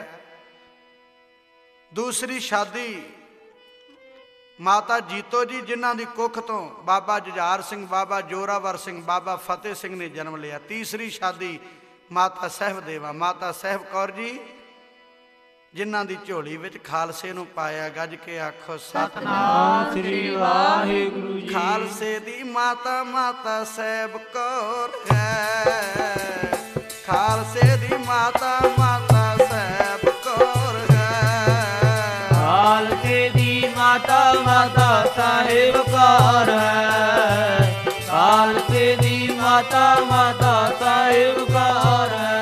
ਦੂਸਰੀ ਸ਼ਾਦੀ ਮਾਤਾ ਜੀਤੋ ਜੀ, ਜਿਨ੍ਹਾਂ ਦੀ ਕੁੱਖ ਤੋਂ ਬਾਬਾ ਜੁਝਾਰ ਸਿੰਘ, ਬਾਬਾ ਜੋਰਾਵਰ ਸਿੰਘ, ਬਾਬਾ ਫਤਿਹ ਸਿੰਘ ਨੇ ਜਨਮ ਲਿਆ। ਤੀਸਰੀ ਸ਼ਾਦੀ ਮਾਤਾ ਸਾਹਿਬਦੇਵਾ, ਮਾਤਾ ਸਾਹਿਬ ਕੌਰ ਜੀ, ਜਿਨ੍ਹਾਂ ਦੀ ਝੋਲੀ ਵਿੱਚ ਖਾਲਸੇ ਨੂੰ ਪਾਇਆ। ਗੱਜ ਕੇ ਆਖੋ
ਸਤਿਨਾਮ ਸ੍ਰੀ ਵਾਹਿਗੁਰੂ ਜੀ।
ਖਾਲਸੇ ਦੀ ਮਾਤਾ ਮਾਤਾ ਸਾਹਿਬ ਕੌਰ ਹੈ, ਖਾਲਸੇ ਦੀ ਮਾਤਾ ਮਾਤਾ ਸਾਹਿਬ ਕੌਰ ਹੈ।
ਖਾਲਸੇ ਦੀ ਮਾਤਾ ਮਾਤਾ ਸਾਹਿਬ ਕੌਰ ਹੈ, ਖਾਲਸੇ ਦੀ ਮਾਤਾ ਮਾਤਾ ਸਾਹਿਬ ਕੌਰ ਹੈ।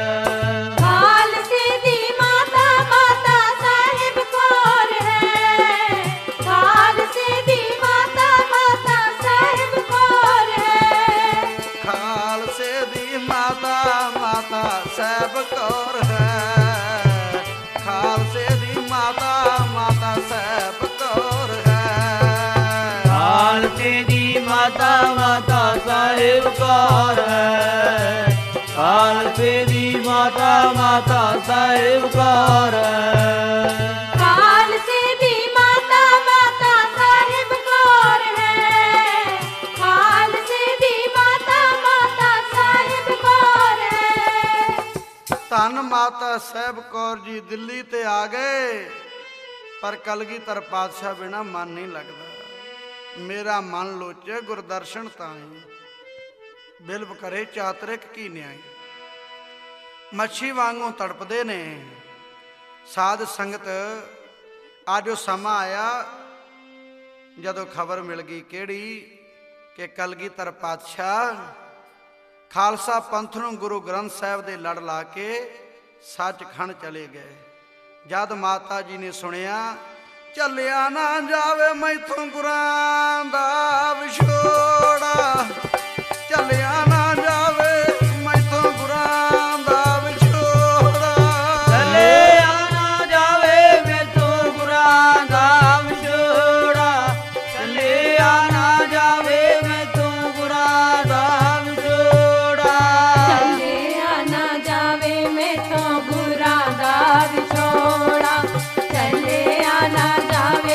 ਖਾਲਸੇ ਦੀ ਮਾਤਾ ਮਾਤਾ ਸਾਹਿਬ ਕੌਰ ਹੈ, ਖਾਲਸੇ ਦੀ ਮਾਤਾ ਮਾਤਾ ਸਾਹਿਬ ਕੌਰ ਹੈ।
ਖਾਲਸੇ ਦੀ ਮਾਤਾ ਮਾਤਾ ਸਾਹਿਬ ਕੌਰ ਹੈ, ਖਾਲਸੇ ਦੀ ਮਾਤਾ ਮਾਤਾ ਸਾਹਿਬ ਕੌਰ ਹੈ।
ਖਾਲਸੇ ਦੀ ਮਾਤਾ ਮਾਤਾ ਸਾਹਿਬ ਕੌਰ ਹੈ, ਖਾਲਸੇ ਦੀ ਮਾਤਾ ਮਾਤਾ ਸਾਹਿਬ ਕੌਰ ਹੈ।
ਖਾਲਸੇ ਦੀ ਮਾਤਾ ਮਾਤਾ ਸਾਹਿਬ ਕੌਰ ਹੈ, ਖਾਲਸੇ ਦੀ ਮਾਤਾ ਮਾਤਾ ਸਾਹਿਬ ਕੌਰ ਹੈ।
ਧੰਨ ਮਾਤਾ ਸਾਹਿਬ ਕੌਰ ਜੀ ਦਿੱਲੀ ਤੇ ਆ ਗਏ, ਪਰ ਕਲਗੀਧਰ ਪਾਤਸ਼ਾਹ ਬਿਨਾ ਮਨ ਨਹੀਂ ਲੱਗਦਾ। ਮੇਰਾ ਮਨ ਲੋਚੇ ਗੁਰਦਰਸ਼ਨ ਤਾਈ, ਬਿਲਵ ਕਰੇ ਚਾਤਰਿਕ ਕੀ ਨਿਆਈ। ਮੱਛੀ ਵਾਂਗੂ ਤੜਪਦੇ ਨੇ ਸਾਧ ਸੰਗਤ। ਅੱਜ ਉਹ ਸਮਾਂ ਆਇਆ ਜਦੋਂ ਖਬਰ ਮਿਲ ਗਈ, ਕਿਹੜੀ? ਕਿ ਕਲਗੀਧਰ ਪਾਤਸ਼ਾਹ ਖਾਲਸਾ ਪੰਥ ਨੂੰ ਗੁਰੂ ਗ੍ਰੰਥ ਸਾਹਿਬ ਦੇ ਲੜ ਲਾ ਕੇ ਸੱਚਖੰਡ ਚਲੇ ਗਏ। ਜਦ ਮਾਤਾ ਜੀ ਨੇ ਸੁਣਿਆ, ਚੱਲਿਆ ਨਾ ਜਾਵੇ ਮੈਥੋਂ ਗੁਰਾਂ ਦਾ ਵਿਛੋੜਾ, ਚੱਲਿਆ ਨਾ ਜਾਵੇ ਮੈਥੋਂ ਗੁਰਾਂ ਦਾ ਵਿਛੋੜਾ,
ਚੱਲਿਆ ਨਾ ਜਾਵੇ ਮੈਥੋਂ ਗੁਰਾਂ ਦਾ ਵਿਛੋੜਾ, ਚੱਲਿਆ ਨਾ ਜਾਵੇ ਮੈਥੋਂ ਗੁਰਾਂ ਦਾ ਵਿਛੋੜਾ,
ਚੱਲਿਆ ਨਾ ਜਾਵੇ ਮੈਥੋਂ ਗੁਰਾਂ ਦਾ ਵਿਛੋੜਾ, ਚੱਲਿਆ ਨਾ ਜਾਵੇ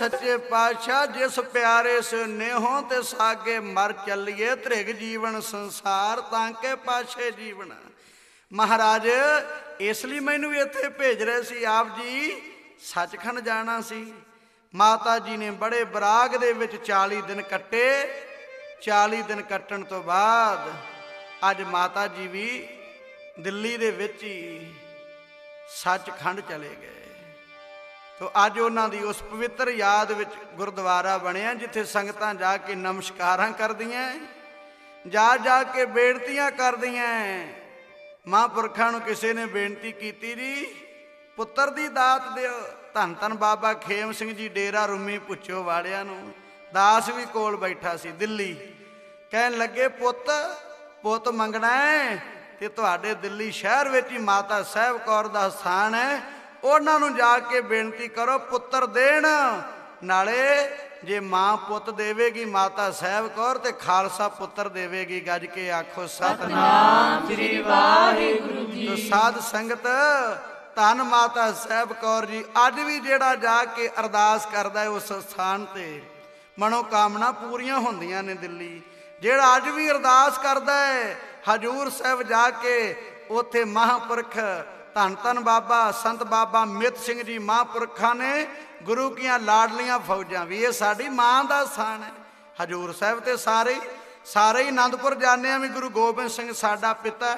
ਸੱਚੇ ਪਾਤਸ਼ਾਹ ਜਿਸ ਪਿਆਰੇ ਸੇ ਨੇਹੋਂ ਤੇ ਸਾਗੇ ਮਰ ਚੱਲੀਏ ਧ੍ਰਿਗ ਜੀਵਨ ਸੰਸਾਰ ਤਾਂ ਕੇ ਪਾਛੇ ਜੀਵਨ। ਮਹਾਰਾਜ ਇਸ ਲਈ ਮੈਨੂੰ ਇੱਥੇ ਭੇਜ ਰਹੇ ਸੀ ਆਪ ਜੀ, ਸੱਚਖੰਡ ਜਾਣਾ ਸੀ। ਮਾਤਾ ਜੀ ਨੇ ਬੜੇ ਬਰਾਗ ਦੇ ਵਿੱਚ 40 ਦਿਨ ਕੱਟੇ। 40 ਦਿਨ ਕੱਟਣ ਤੋਂ ਬਾਅਦ ਅੱਜ ਮਾਤਾ ਜੀ ਵੀ ਦਿੱਲੀ ਦੇ ਵਿੱਚ ਹੀ ਸੱਚਖੰਡ ਚਲੇ ਗਏ। ਤੋ ਅੱਜ ਉਹਨਾਂ ਦੀ ਉਸ ਪਵਿੱਤਰ ਯਾਦ ਵਿੱਚ ਗੁਰਦੁਆਰਾ ਬਣਿਆ, ਜਿੱਥੇ ਸੰਗਤਾਂ ਜਾ ਕੇ ਨਮਸਕਾਰਾਂ ਕਰਦੀਆਂ, ਜਾ ਕੇ ਬੇਨਤੀਆਂ ਕਰਦੀਆਂ। ਮਹਾਂਪੁਰਖਾਂ ਨੂੰ ਕਿਸੇ ਨੇ ਬੇਨਤੀ ਕੀਤੀ ਜੀ ਪੁੱਤਰ ਦੀ ਦਾਤ ਦਿਓ। ਧੰਨ ਧੰਨ ਬਾਬਾ ਖੇਮ ਸਿੰਘ ਜੀ ਡੇਰਾ ਰੂਮੀ ਪੁੱਛੋ ਵਾਲਿਆਂ ਨੂੰ, ਦਾਸ ਵੀ ਕੋਲ ਬੈਠਾ ਸੀ ਦਿੱਲੀ, ਕਹਿਣ ਲੱਗੇ ਪੁੱਤ ਮੰਗਣਾ ਹੈ ਤੇ ਤੁਹਾਡੇ ਦਿੱਲੀ ਸ਼ਹਿਰ ਵਿੱਚ ਹੀ ਮਾਤਾ ਸਾਹਿਬ ਕੌਰ ਦਾ ਸਥਾਨ ਹੈ, ਉਹਨਾਂ ਨੂੰ ਜਾ ਕੇ ਬੇਨਤੀ ਕਰੋ ਪੁੱਤਰ ਦੇਣ। ਨਾਲੇ ਜੇ ਮਾਂ ਪੁੱਤ ਦੇਵੇਗੀ ਮਾਤਾ ਸਾਹਿਬ ਕੌਰ ਤੇ ਖਾਲਸਾ ਪੁੱਤਰ ਦੇਵੇਗੀ। ਗੱਜ ਕੇ ਆਖੋ ਸਤਿਨਾਮ ਸ੍ਰੀ ਵਾਹਿਗੁਰੂ ਜੀ। ਸਾਧ ਸੰਗਤ ਧੰਨ ਮਾਤਾ ਸਾਹਿਬ ਕੌਰ ਜੀ ਅੱਜ ਵੀ ਜਿਹੜਾ ਜਾ ਕੇ ਅਰਦਾਸ ਕਰਦਾ ਹੈ ਉਸ ਸਥਾਨ ਤੇ ਮਨੋਕਾਮਨਾ ਪੂਰੀਆਂ ਹੁੰਦੀਆਂ ਨੇ। ਦਿੱਲੀ ਜਿਹੜਾ ਅੱਜ ਵੀ ਅਰਦਾਸ ਕਰਦਾ ਹੈ ਹਜੂਰ ਸਾਹਿਬ ਜਾ ਕੇ, ਉੱਥੇ ਮਹਾਂਪੁਰਖ ਧੰਨ ਧੰਨ ਬਾਬਾ ਸੰਤ ਬਾਬਾ ਮਿੱਤ ਸਿੰਘ ਜੀ ਮਹਾਂਪੁਰਖਾਂ ਨੇ ਗੁਰੂ ਕੀਆਂ ਲਾਡਲੀਆਂ ਫੌਜਾਂ ਵੀ, ਇਹ ਸਾਡੀ ਮਾਂ ਦਾ ਸਥਾਨ ਹੈ। ਹਜੂਰ ਸਾਹਿਬ ਤੇ ਸਾਰੇ ਹੀ ਆਨੰਦਪੁਰ ਜਾਂਦੇ ਆ ਵੀ ਗੁਰੂ ਗੋਬਿੰਦ ਸਿੰਘ ਸਾਡਾ ਪਿਤਾ।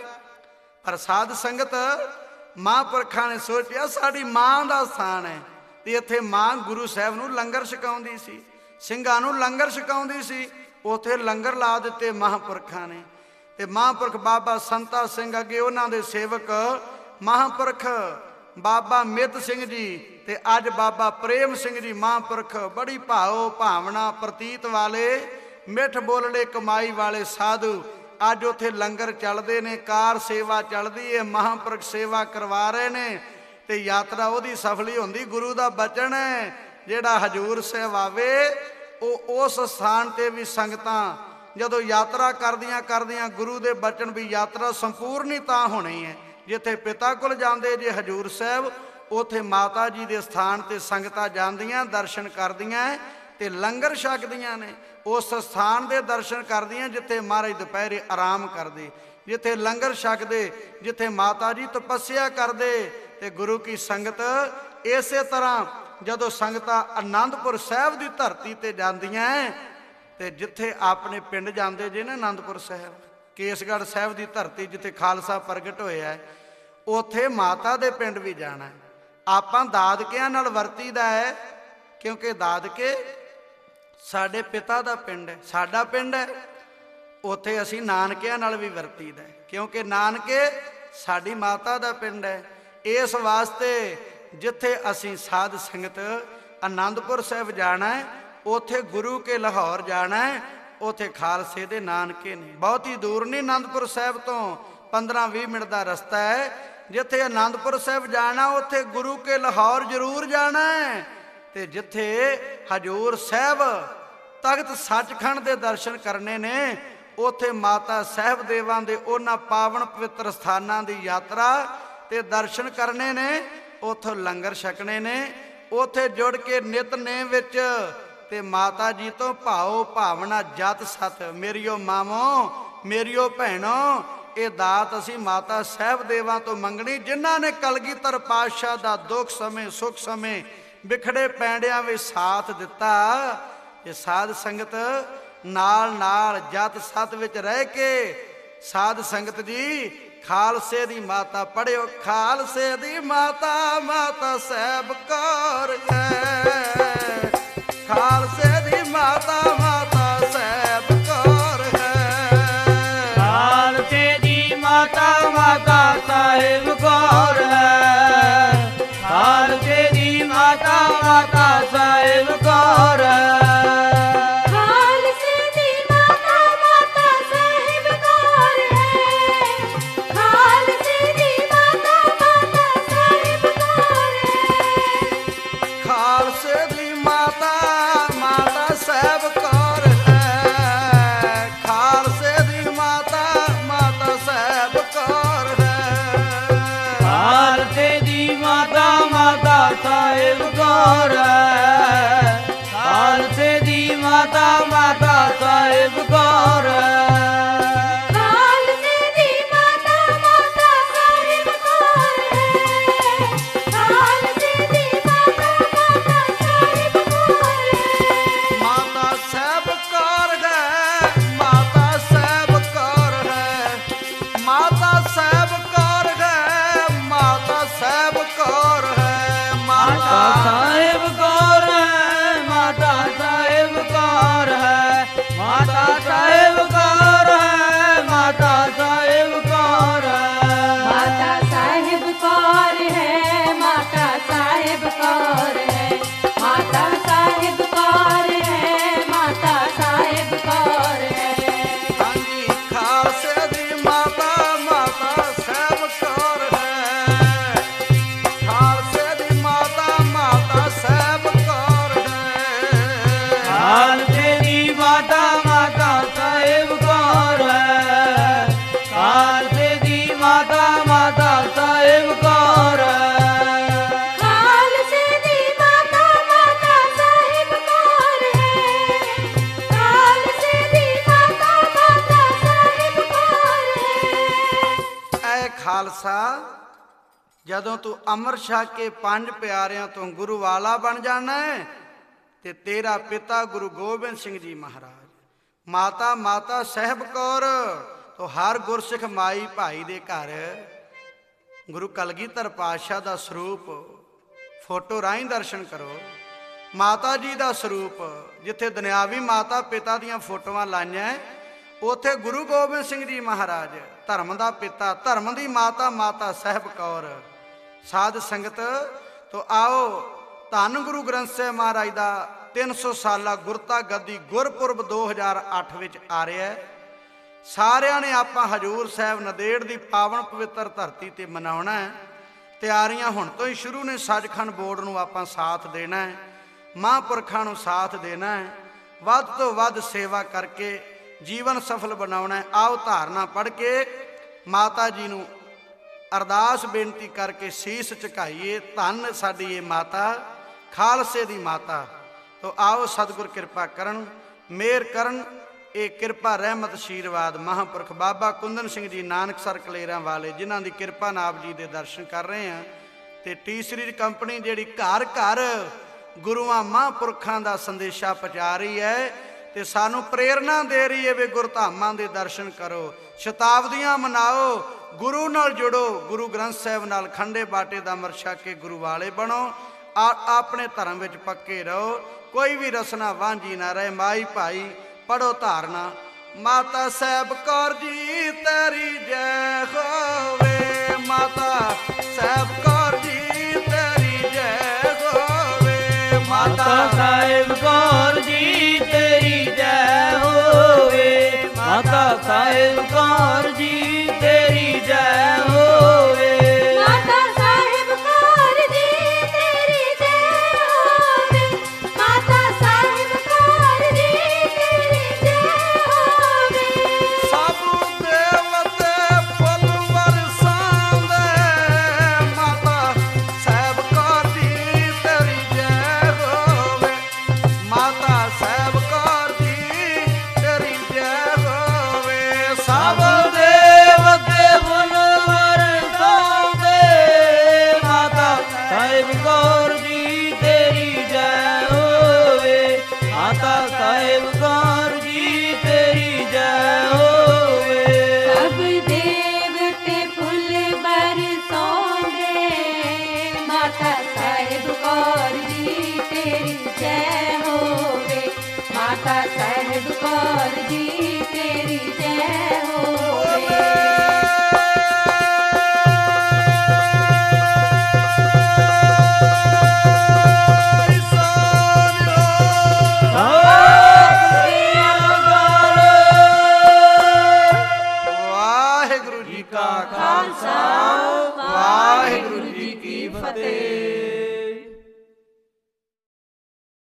ਪਰ ਸਾਧ ਸੰਗਤ ਮਹਾਂਪੁਰਖਾਂ ਨੇ ਸੋਚਿਆ ਸਾਡੀ ਮਾਂ ਦਾ ਸਥਾਨ ਹੈ ਤੇ ਇੱਥੇ ਮਾਂ ਗੁਰੂ ਸਾਹਿਬ ਨੂੰ ਲੰਗਰ ਛਕਾਉਂਦੀ ਸੀ, ਸਿੰਘਾਂ ਨੂੰ ਲੰਗਰ ਛਕਾਉਂਦੀ ਸੀ। ਉੱਥੇ ਲੰਗਰ ਲਾ ਦਿੱਤੇ ਮਹਾਂਪੁਰਖਾਂ ਨੇ। ਤੇ ਮਹਾਂਪੁਰਖ ਬਾਬਾ ਸੰਤਾ ਸਿੰਘ ਅੱਗੇ ਉਹਨਾਂ ਦੇ ਸੇਵਕ ਮਹਾਂਪੁਰਖ ਬਾਬਾ ਮਿੱਤ ਸਿੰਘ ਜੀ ਤੇ ਅੱਜ ਬਾਬਾ ਪ੍ਰੇਮ ਸਿੰਘ ਜੀ ਮਹਾਂਪੁਰਖ ਬੜੀ ਭਾਵ ਭਾਵਨਾ ਪ੍ਰਤੀਤ ਵਾਲੇ ਮਿੱਠ ਬੋਲੜੇ ਕਮਾਈ ਵਾਲੇ ਸਾਧੂ ਅੱਜ ਉੱਥੇ ਲੰਗਰ ਚੱਲਦੇ ਨੇ, ਕਾਰ ਸੇਵਾ ਚੱਲਦੀ ਹੈ, ਮਹਾਂਪੁਰਖ ਸੇਵਾ ਕਰਵਾ ਰਹੇ ਨੇ ਤੇ ਯਾਤਰਾ ਉਹਦੀ ਸਫਲੀ ਹੁੰਦੀ। ਗੁਰੂ ਦਾ ਬਚਨ ਹੈ ਜਿਹੜਾ ਹਜੂਰ ਸਾਹਿਬ ਆਵੇ ਉਹ ਉਸ ਸਥਾਨ ਤੇ ਵੀ ਸੰਗਤਾਂ ਜਦੋਂ ਯਾਤਰਾ ਕਰਦੀਆਂ ਗੁਰੂ ਦੇ ਬਚਨ ਵੀ ਯਾਤਰਾ ਸੰਪੂਰਨ ਹੀ ਤਾਂ ਹੋਣੀ ਹੈ ਜਿੱਥੇ ਪਿਤਾ ਕੋਲ ਜਾਂਦੇ ਜੇ ਹਜੂਰ ਸਾਹਿਬ, ਉੱਥੇ ਮਾਤਾ ਜੀ ਦੇ ਸਥਾਨ ਤੇ ਸੰਗਤਾਂ ਜਾਂਦੀਆਂ, ਦਰਸ਼ਨ ਕਰਦੀਆਂ ਤੇ ਲੰਗਰ ਛਕਦੀਆਂ ਨੇ। ਉਸ ਸਥਾਨ ਦੇ ਦਰਸ਼ਨ ਕਰਦੀਆਂ ਜਿੱਥੇ ਮਹਾਰਾਜ ਦੁਪਹਿਰੇ ਆਰਾਮ ਕਰਦੇ, ਜਿੱਥੇ ਲੰਗਰ ਛਕਦੇ, ਜਿੱਥੇ ਮਾਤਾ ਜੀ ਤਪੱਸਿਆ ਕਰਦੇ। ਤੇ ਗੁਰੂ ਕੀ ਸੰਗਤ ਇਸੇ ਤਰ੍ਹਾਂ ਜਦੋਂ ਸੰਗਤਾਂ ਆਨੰਦਪੁਰ ਸਾਹਿਬ ਦੀ ਧਰਤੀ ਤੇ ਜਾਂਦੀਆਂ ਤੇ ਜਿੱਥੇ ਆਪਣੇ ਪਿੰਡ ਜਾਂਦੇ ਜੇ ਨਾ ਆਨੰਦਪੁਰ ਸਾਹਿਬ, ਕੇਸਗੜ੍ਹ ਸਾਹਿਬ ਦੀ ਧਰਤੀ ਜਿੱਥੇ ਖਾਲਸਾ ਪ੍ਰਗਟ ਹੋਇਆ ਹੈ, ਉੱਥੇ ਮਾਤਾ ਦੇ ਪਿੰਡ ਵੀ ਜਾਣਾ। ਆਪਾਂ ਦਾਦਕਿਆਂ ਨਾਲ ਵਰਤੀਦਾ ਹੈ ਕਿਉਂਕਿ ਦਾਦਕੇ ਸਾਡੇ ਪਿਤਾ ਦਾ ਪਿੰਡ ਹੈ, ਸਾਡਾ ਪਿੰਡ ਹੈ। ਉੱਥੇ ਅਸੀਂ ਨਾਨਕਿਆਂ ਨਾਲ ਵੀ ਵਰਤੀਦਾ ਕਿਉਂਕਿ ਨਾਨਕੇ ਸਾਡੀ ਮਾਤਾ ਦਾ ਪਿੰਡ ਹੈ। ਇਸ ਵਾਸਤੇ ਜਿੱਥੇ ਅਸੀਂ ਸਾਧ ਸੰਗਤ ਆਨੰਦਪੁਰ ਸਾਹਿਬ ਜਾਣਾ ਹੈ, ਉੱਥੇ ਗੁਰੂ ਕੇ ਲਾਹੌਰ ਜਾਣਾ ਹੈ, ਉੱਥੇ ਖਾਲਸੇ ਦੇ ਨਾਨਕੇ ਨੇ। ਬਹੁਤੀ ਦੂਰ ਨਹੀਂ, ਆਨੰਦਪੁਰ ਸਾਹਿਬ ਤੋਂ 15-20 ਮਿੰਟ ਦਾ ਰਸਤਾ ਹੈ। ਜਿੱਥੇ ਆਨੰਦਪੁਰ ਸਾਹਿਬ ਜਾਣਾ ਉੱਥੇ ਗੁਰੂ ਕੇ ਲਾਹੌਰ ਜ਼ਰੂਰ ਜਾਣਾ ਹੈ। ਤੇ ਜਿੱਥੇ ਹਜੂਰ ਸਾਹਿਬ ਤਖਤ ਸੱਚਖੰਡ ਦੇ ਦਰਸ਼ਨ ਕਰਨੇ ਨੇ, ਉੱਥੇ ਮਾਤਾ ਸਾਹਿਬ ਦੇਵਾਂ ਦੇ ਉਹਨਾਂ ਪਾਵਨ ਪਵਿੱਤਰ ਸਥਾਨਾਂ ਦੀ ਯਾਤਰਾ ਤੇ ਦਰਸ਼ਨ ਕਰਨੇ ਨੇ, ਉੱਥੋਂ ਲੰਗਰ ਛਕਣੇ ਨੇ। ਉੱਥੇ ਜੁੜ ਕੇ ਨਿਤਨੇਮ ਵਿੱਚ ਤੇ ਮਾਤਾ ਜੀ ਤੋਂ ਭਾਓ ਭਾਵਨਾ ਜਤ ਸਤ ਮੇਰੀਓ ਮਾਵੋ ਮੇਰੀਓ ਭੈਣੋ, ਇਹ ਦਾਤ ਅਸੀਂ ਮਾਤਾ ਸਾਹਿਬ ਦੇਵਾਂ ਤੋਂ ਮੰਗਣੀ ਜਿਨ੍ਹਾਂ ਨੇ ਕਲਗੀਧਰ ਪਾਤਸ਼ਾਹ ਦਾ ਦੁੱਖ ਸਮੇਂ ਸੁੱਖ ਸਮੇਂ ਵਿਖੜੇ ਪੈਂਡਿਆਂ ਵਿੱਚ ਸਾਥ ਦਿੱਤਾ। ਇਹ ਸਾਧ ਸੰਗਤ ਨਾਲ ਜਤ ਸਤ ਵਿੱਚ ਰਹਿ ਕੇ ਸਾਧ ਸੰਗਤ ਜੀ ਖਾਲਸੇ ਦੀ ਮਾਤਾ ਪੜਿਓ। ਖਾਲਸੇ ਦੀ ਮਾਤਾ ਮਾਤਾ ਸਾਹਿਬ ਕੌਰ ਹੈ, ਖਾਲਸੇ ਦੀ ਮਾਤਾ ਮਾਤਾ ਸਾਹਿਬ ਕੌਰ ਹੈ,
ਖਾਲਸੇ ਦੀ ਮਾਤਾ ਮਾਤਾ ਸਾਹਿਬ ਕੌਰ ਹੈ, ਖਾਲਸੇ ਦੀ ਮਾਤਾ ਮਾਤਾ ਸਾਹਿਬ ਕੌਰ ਹੈ।
ਸਾਹਿਬ ਕੌਰ ਹੈ,
ਜਦੋਂ ਤੂੰ ਅੰਮ੍ਰਿਤ ਛਕ ਕੇ 5 ਪਿਆਰਿਆਂ ਤੋਂ ਗੁਰੂ ਵਾਲਾ ਬਣ ਜਾਣਾ ਹੈ ਤੇ ਤੇਰਾ ਪਿਤਾ ਗੁਰੂ ਗੋਬਿੰਦ ਸਿੰਘ ਜੀ ਮਹਾਰਾਜ, ਮਾਤਾ ਸਾਹਿਬ ਕੌਰ ਤੋ ਹਰ ਗੁਰਸਿੱਖ ਮਾਈ ਭਾਈ ਦੇ ਘਰ ਗੁਰੂ ਕਲਗੀਧਰ ਪਾਤਸ਼ਾਹ ਦਾ ਸਰੂਪ ਫੋਟੋ ਰਾਹੀਂ ਦਰਸ਼ਨ ਕਰੋ। ਮਾਤਾ ਜੀ ਦਾ ਸਰੂਪ ਜਿੱਥੇ ਦੁਨਿਆਵੀ ਮਾਤਾ ਪਿਤਾ ਦੀਆਂ ਫੋਟੋਆਂ ਲਾਈਆਂ, ਉੱਥੇ ਗੁਰੂ ਗੋਬਿੰਦ ਸਿੰਘ ਜੀ ਮਹਾਰਾਜ ਧਰਮ ਦਾ ਪਿਤਾ, ਧਰਮ ਦੀ ਮਾਤਾ ਸਾਹਿਬ ਕੌਰ। ਸਾਧ ਸੰਗਤ ਤੋ ਆਓ, ਧੰਨ ਗੁਰੂ ਗ੍ਰੰਥ ਸਾਹਿਬ ਮਹਾਰਾਜ ਦਾ 300 ਸਾਲਾ ਗੁਰਤਾ ਗੱਦੀ ਗੁਰਪੁਰਬ 2008 ਵਿੱਚ ਆ ਰਿਹਾ ਹੈ। ਸਾਰਿਆਂ ਨੇ ਆਪਾਂ ਹਜੂਰ ਸਾਹਿਬ ਨੰਦੇੜ ਦੀ ਪਾਵਨ ਪਵਿੱਤਰ ਧਰਤੀ ਤੇ ਮਨਾਉਣਾ ਹੈ। ਤਿਆਰੀਆਂ ਹੁਣ ਤੋਂ ਹੀ ਸ਼ੁਰੂ ਨੇ। ਸੱਚਖੰਡ ਬੋਰਡ ਨੂੰ ਆਪਾਂ ਸਾਥ ਦੇਣਾ ਹੈ, ਮਹਾਂਪੁਰਖਾਂ ਨੂੰ ਸਾਥ ਦੇਣਾ ਹੈ, ਵੱਧ ਤੋਂ ਵੱਧ ਸੇਵਾ ਕਰਕੇ ਜੀਵਨ ਸਫਲ ਬਣਾਉਣਾ ਹੈ। ਆਓ ਧਾਰਨਾ ਪੜ੍ਹ ਕੇ ਮਾਤਾ ਜੀ ਨੂੰ ਅਰਦਾਸ ਬੇਨਤੀ ਕਰਕੇ ਸੀਸ ਝੁਕਾਈਏ। ਧੰਨ ਸਾਡੀ ਇਹ ਮਾਤਾ, ਖਾਲਸੇ ਦੀ ਮਾਤਾ। ਤੋ ਆਓ ਸਤਿਗੁਰ ਕਿਰਪਾ ਕਰਨ, ਮਿਹਰ ਕਰਨ। ਇਹ ਕਿਰਪਾ ਰਹਿਮਤ ਆਸ਼ੀਰਵਾਦ ਮਹਾਂਪੁਰਖ ਬਾਬਾ ਕੁੰਦਨ ਸਿੰਘ ਜੀ ਨਾਨਕਸਰ ਕਲੇਰਾਂ ਵਾਲੇ, ਜਿਨ੍ਹਾਂ ਦੀ ਕਿਰਪਾ ਨਾਲ ਆਪ ਜੀ ਦੇ ਦਰਸ਼ਨ ਕਰ ਰਹੇ ਹਾਂ। ਤੇ ਟੀ ਸੀਰੀਜ਼ ਕੰਪਨੀ ਜਿਹੜੀ ਘਰ ਘਰ ਗੁਰੂਆਂ ਮਹਾਂਪੁਰਖਾਂ ਦਾ ਸੰਦੇਸ਼ਾ ਪਹੁੰਚਾ ਰਹੀ ਹੈ ਤੇ ਸਾਨੂੰ ਪ੍ਰੇਰਨਾ ਦੇ ਰਹੀ ਹੈ ਵੀ ਗੁਰਧਾਮਾਂ ਦੇ ਦਰਸ਼ਨ ਕਰੋ, ਸ਼ਤਾਬਦੀਆਂ ਮਨਾਓ, ਗੁਰੂ ਨਾਲ ਜੁੜੋ, ਗੁਰੂ ਗ੍ਰੰਥ ਸਾਹਿਬ ਨਾਲ ਖੰਡੇ ਬਾਟੇ ਦਾ ਅੰਮ੍ਰਿਤ ਛਕ ਕੇ ਗੁਰੂ ਵਾਲੇ ਬਣੋ, ਆਪਣੇ ਧਰਮ ਵਿੱਚ ਪੱਕੇ ਰਹੋ, ਕੋਈ ਵੀ ਰਸਨਾ ਵਾਂਝੀ ਨਾ ਰਹੇ। ਮਾਈ ਭਾਈ ਪੜੋ ਧਾਰਨਾ। ਮਾਤਾ ਸਾਹਿਬ ਕੌਰ ਜੀ ਤੇਰੀ ਜੈ ਹੋਵੇ, ਮਾਤਾ ਸਾਹਿਬ ਕੌਰ ਜੀ ਤੇਰੀ ਜੈ ਹੋਵੇ,
ਮਾਤਾ ਸਾਹਿਬ ਕੌਰ ਜੀ ਤੇਰੀ ਜੈ ਹੋਵੇ, ਮਾਤਾ ਸਾਹਿਬ ਕੌਰ ਜੀ ਤੇਰੀ ਜੈ ਹੋਵੇ,
ਮਾਤਾ ਸਾਹਿਬ ਕੌਰ ਜੀ ਤੇਰੀ ਜੈ ਹੋਵੇ, ਮਾਤਾ ਸਾਹਿਬ ਕੌਰ ਜੀ ਤੇਰੀ ਜੈ ਹੋਵੇ।
ਸਭ ਦੇਵਤੇ ਫੁੱਲ ਵਰਸਾਉਂਦੇ, ਮਾਤਾ ਸਾਹਿਬ ਕੌਰ ਜੀ ਤੇਰੀ ਜੈ ਹੋਵੇ, ਮਾਤਾ ਸਾਹਿਬ ਕੌਰ ਜੀ ਤੇਰੀ ਜੈ ਹੋਵੇ।
ਸਭ ਦੇਵਤੇ ਫੁੱਲ ਵਰਸਾਉਂਦੇ, ਮਾਤਾ ਸਾਹਿਬ ਕੌਰ ਜੀ ਤੇਰੀ ਜੈ ਹੋਵੇ, ਮਾਤਾ ਸਾਹਿਬ ਕੌਰ ਜੀ ਤੇਰੀ ਜੈ ਹੋਵੇ।
ਸਭ ਦੇਵਤੇ ਫੁੱਲ ਬਰਸਾਉਂਦੇ, ਮਾਤਾ ਸਾਹਿਬ ਕੌਰ ਜੀ ਤੇਰੀ ਜੈ ਹੋਵੇ, ਮਾਤਾ ਸਾਹਿਬ ਕੌਰ ਜੀ ਤੇਰੀ ਜੈ ਹੋਵੇ।
ਵਾਹਿਗੁਰੂ ਜੀ ਕਾ ਖਾਲਸਾ, ਵਾਹਿਗੁਰੂ ਜੀ ਕੀ ਫਤਿਹ।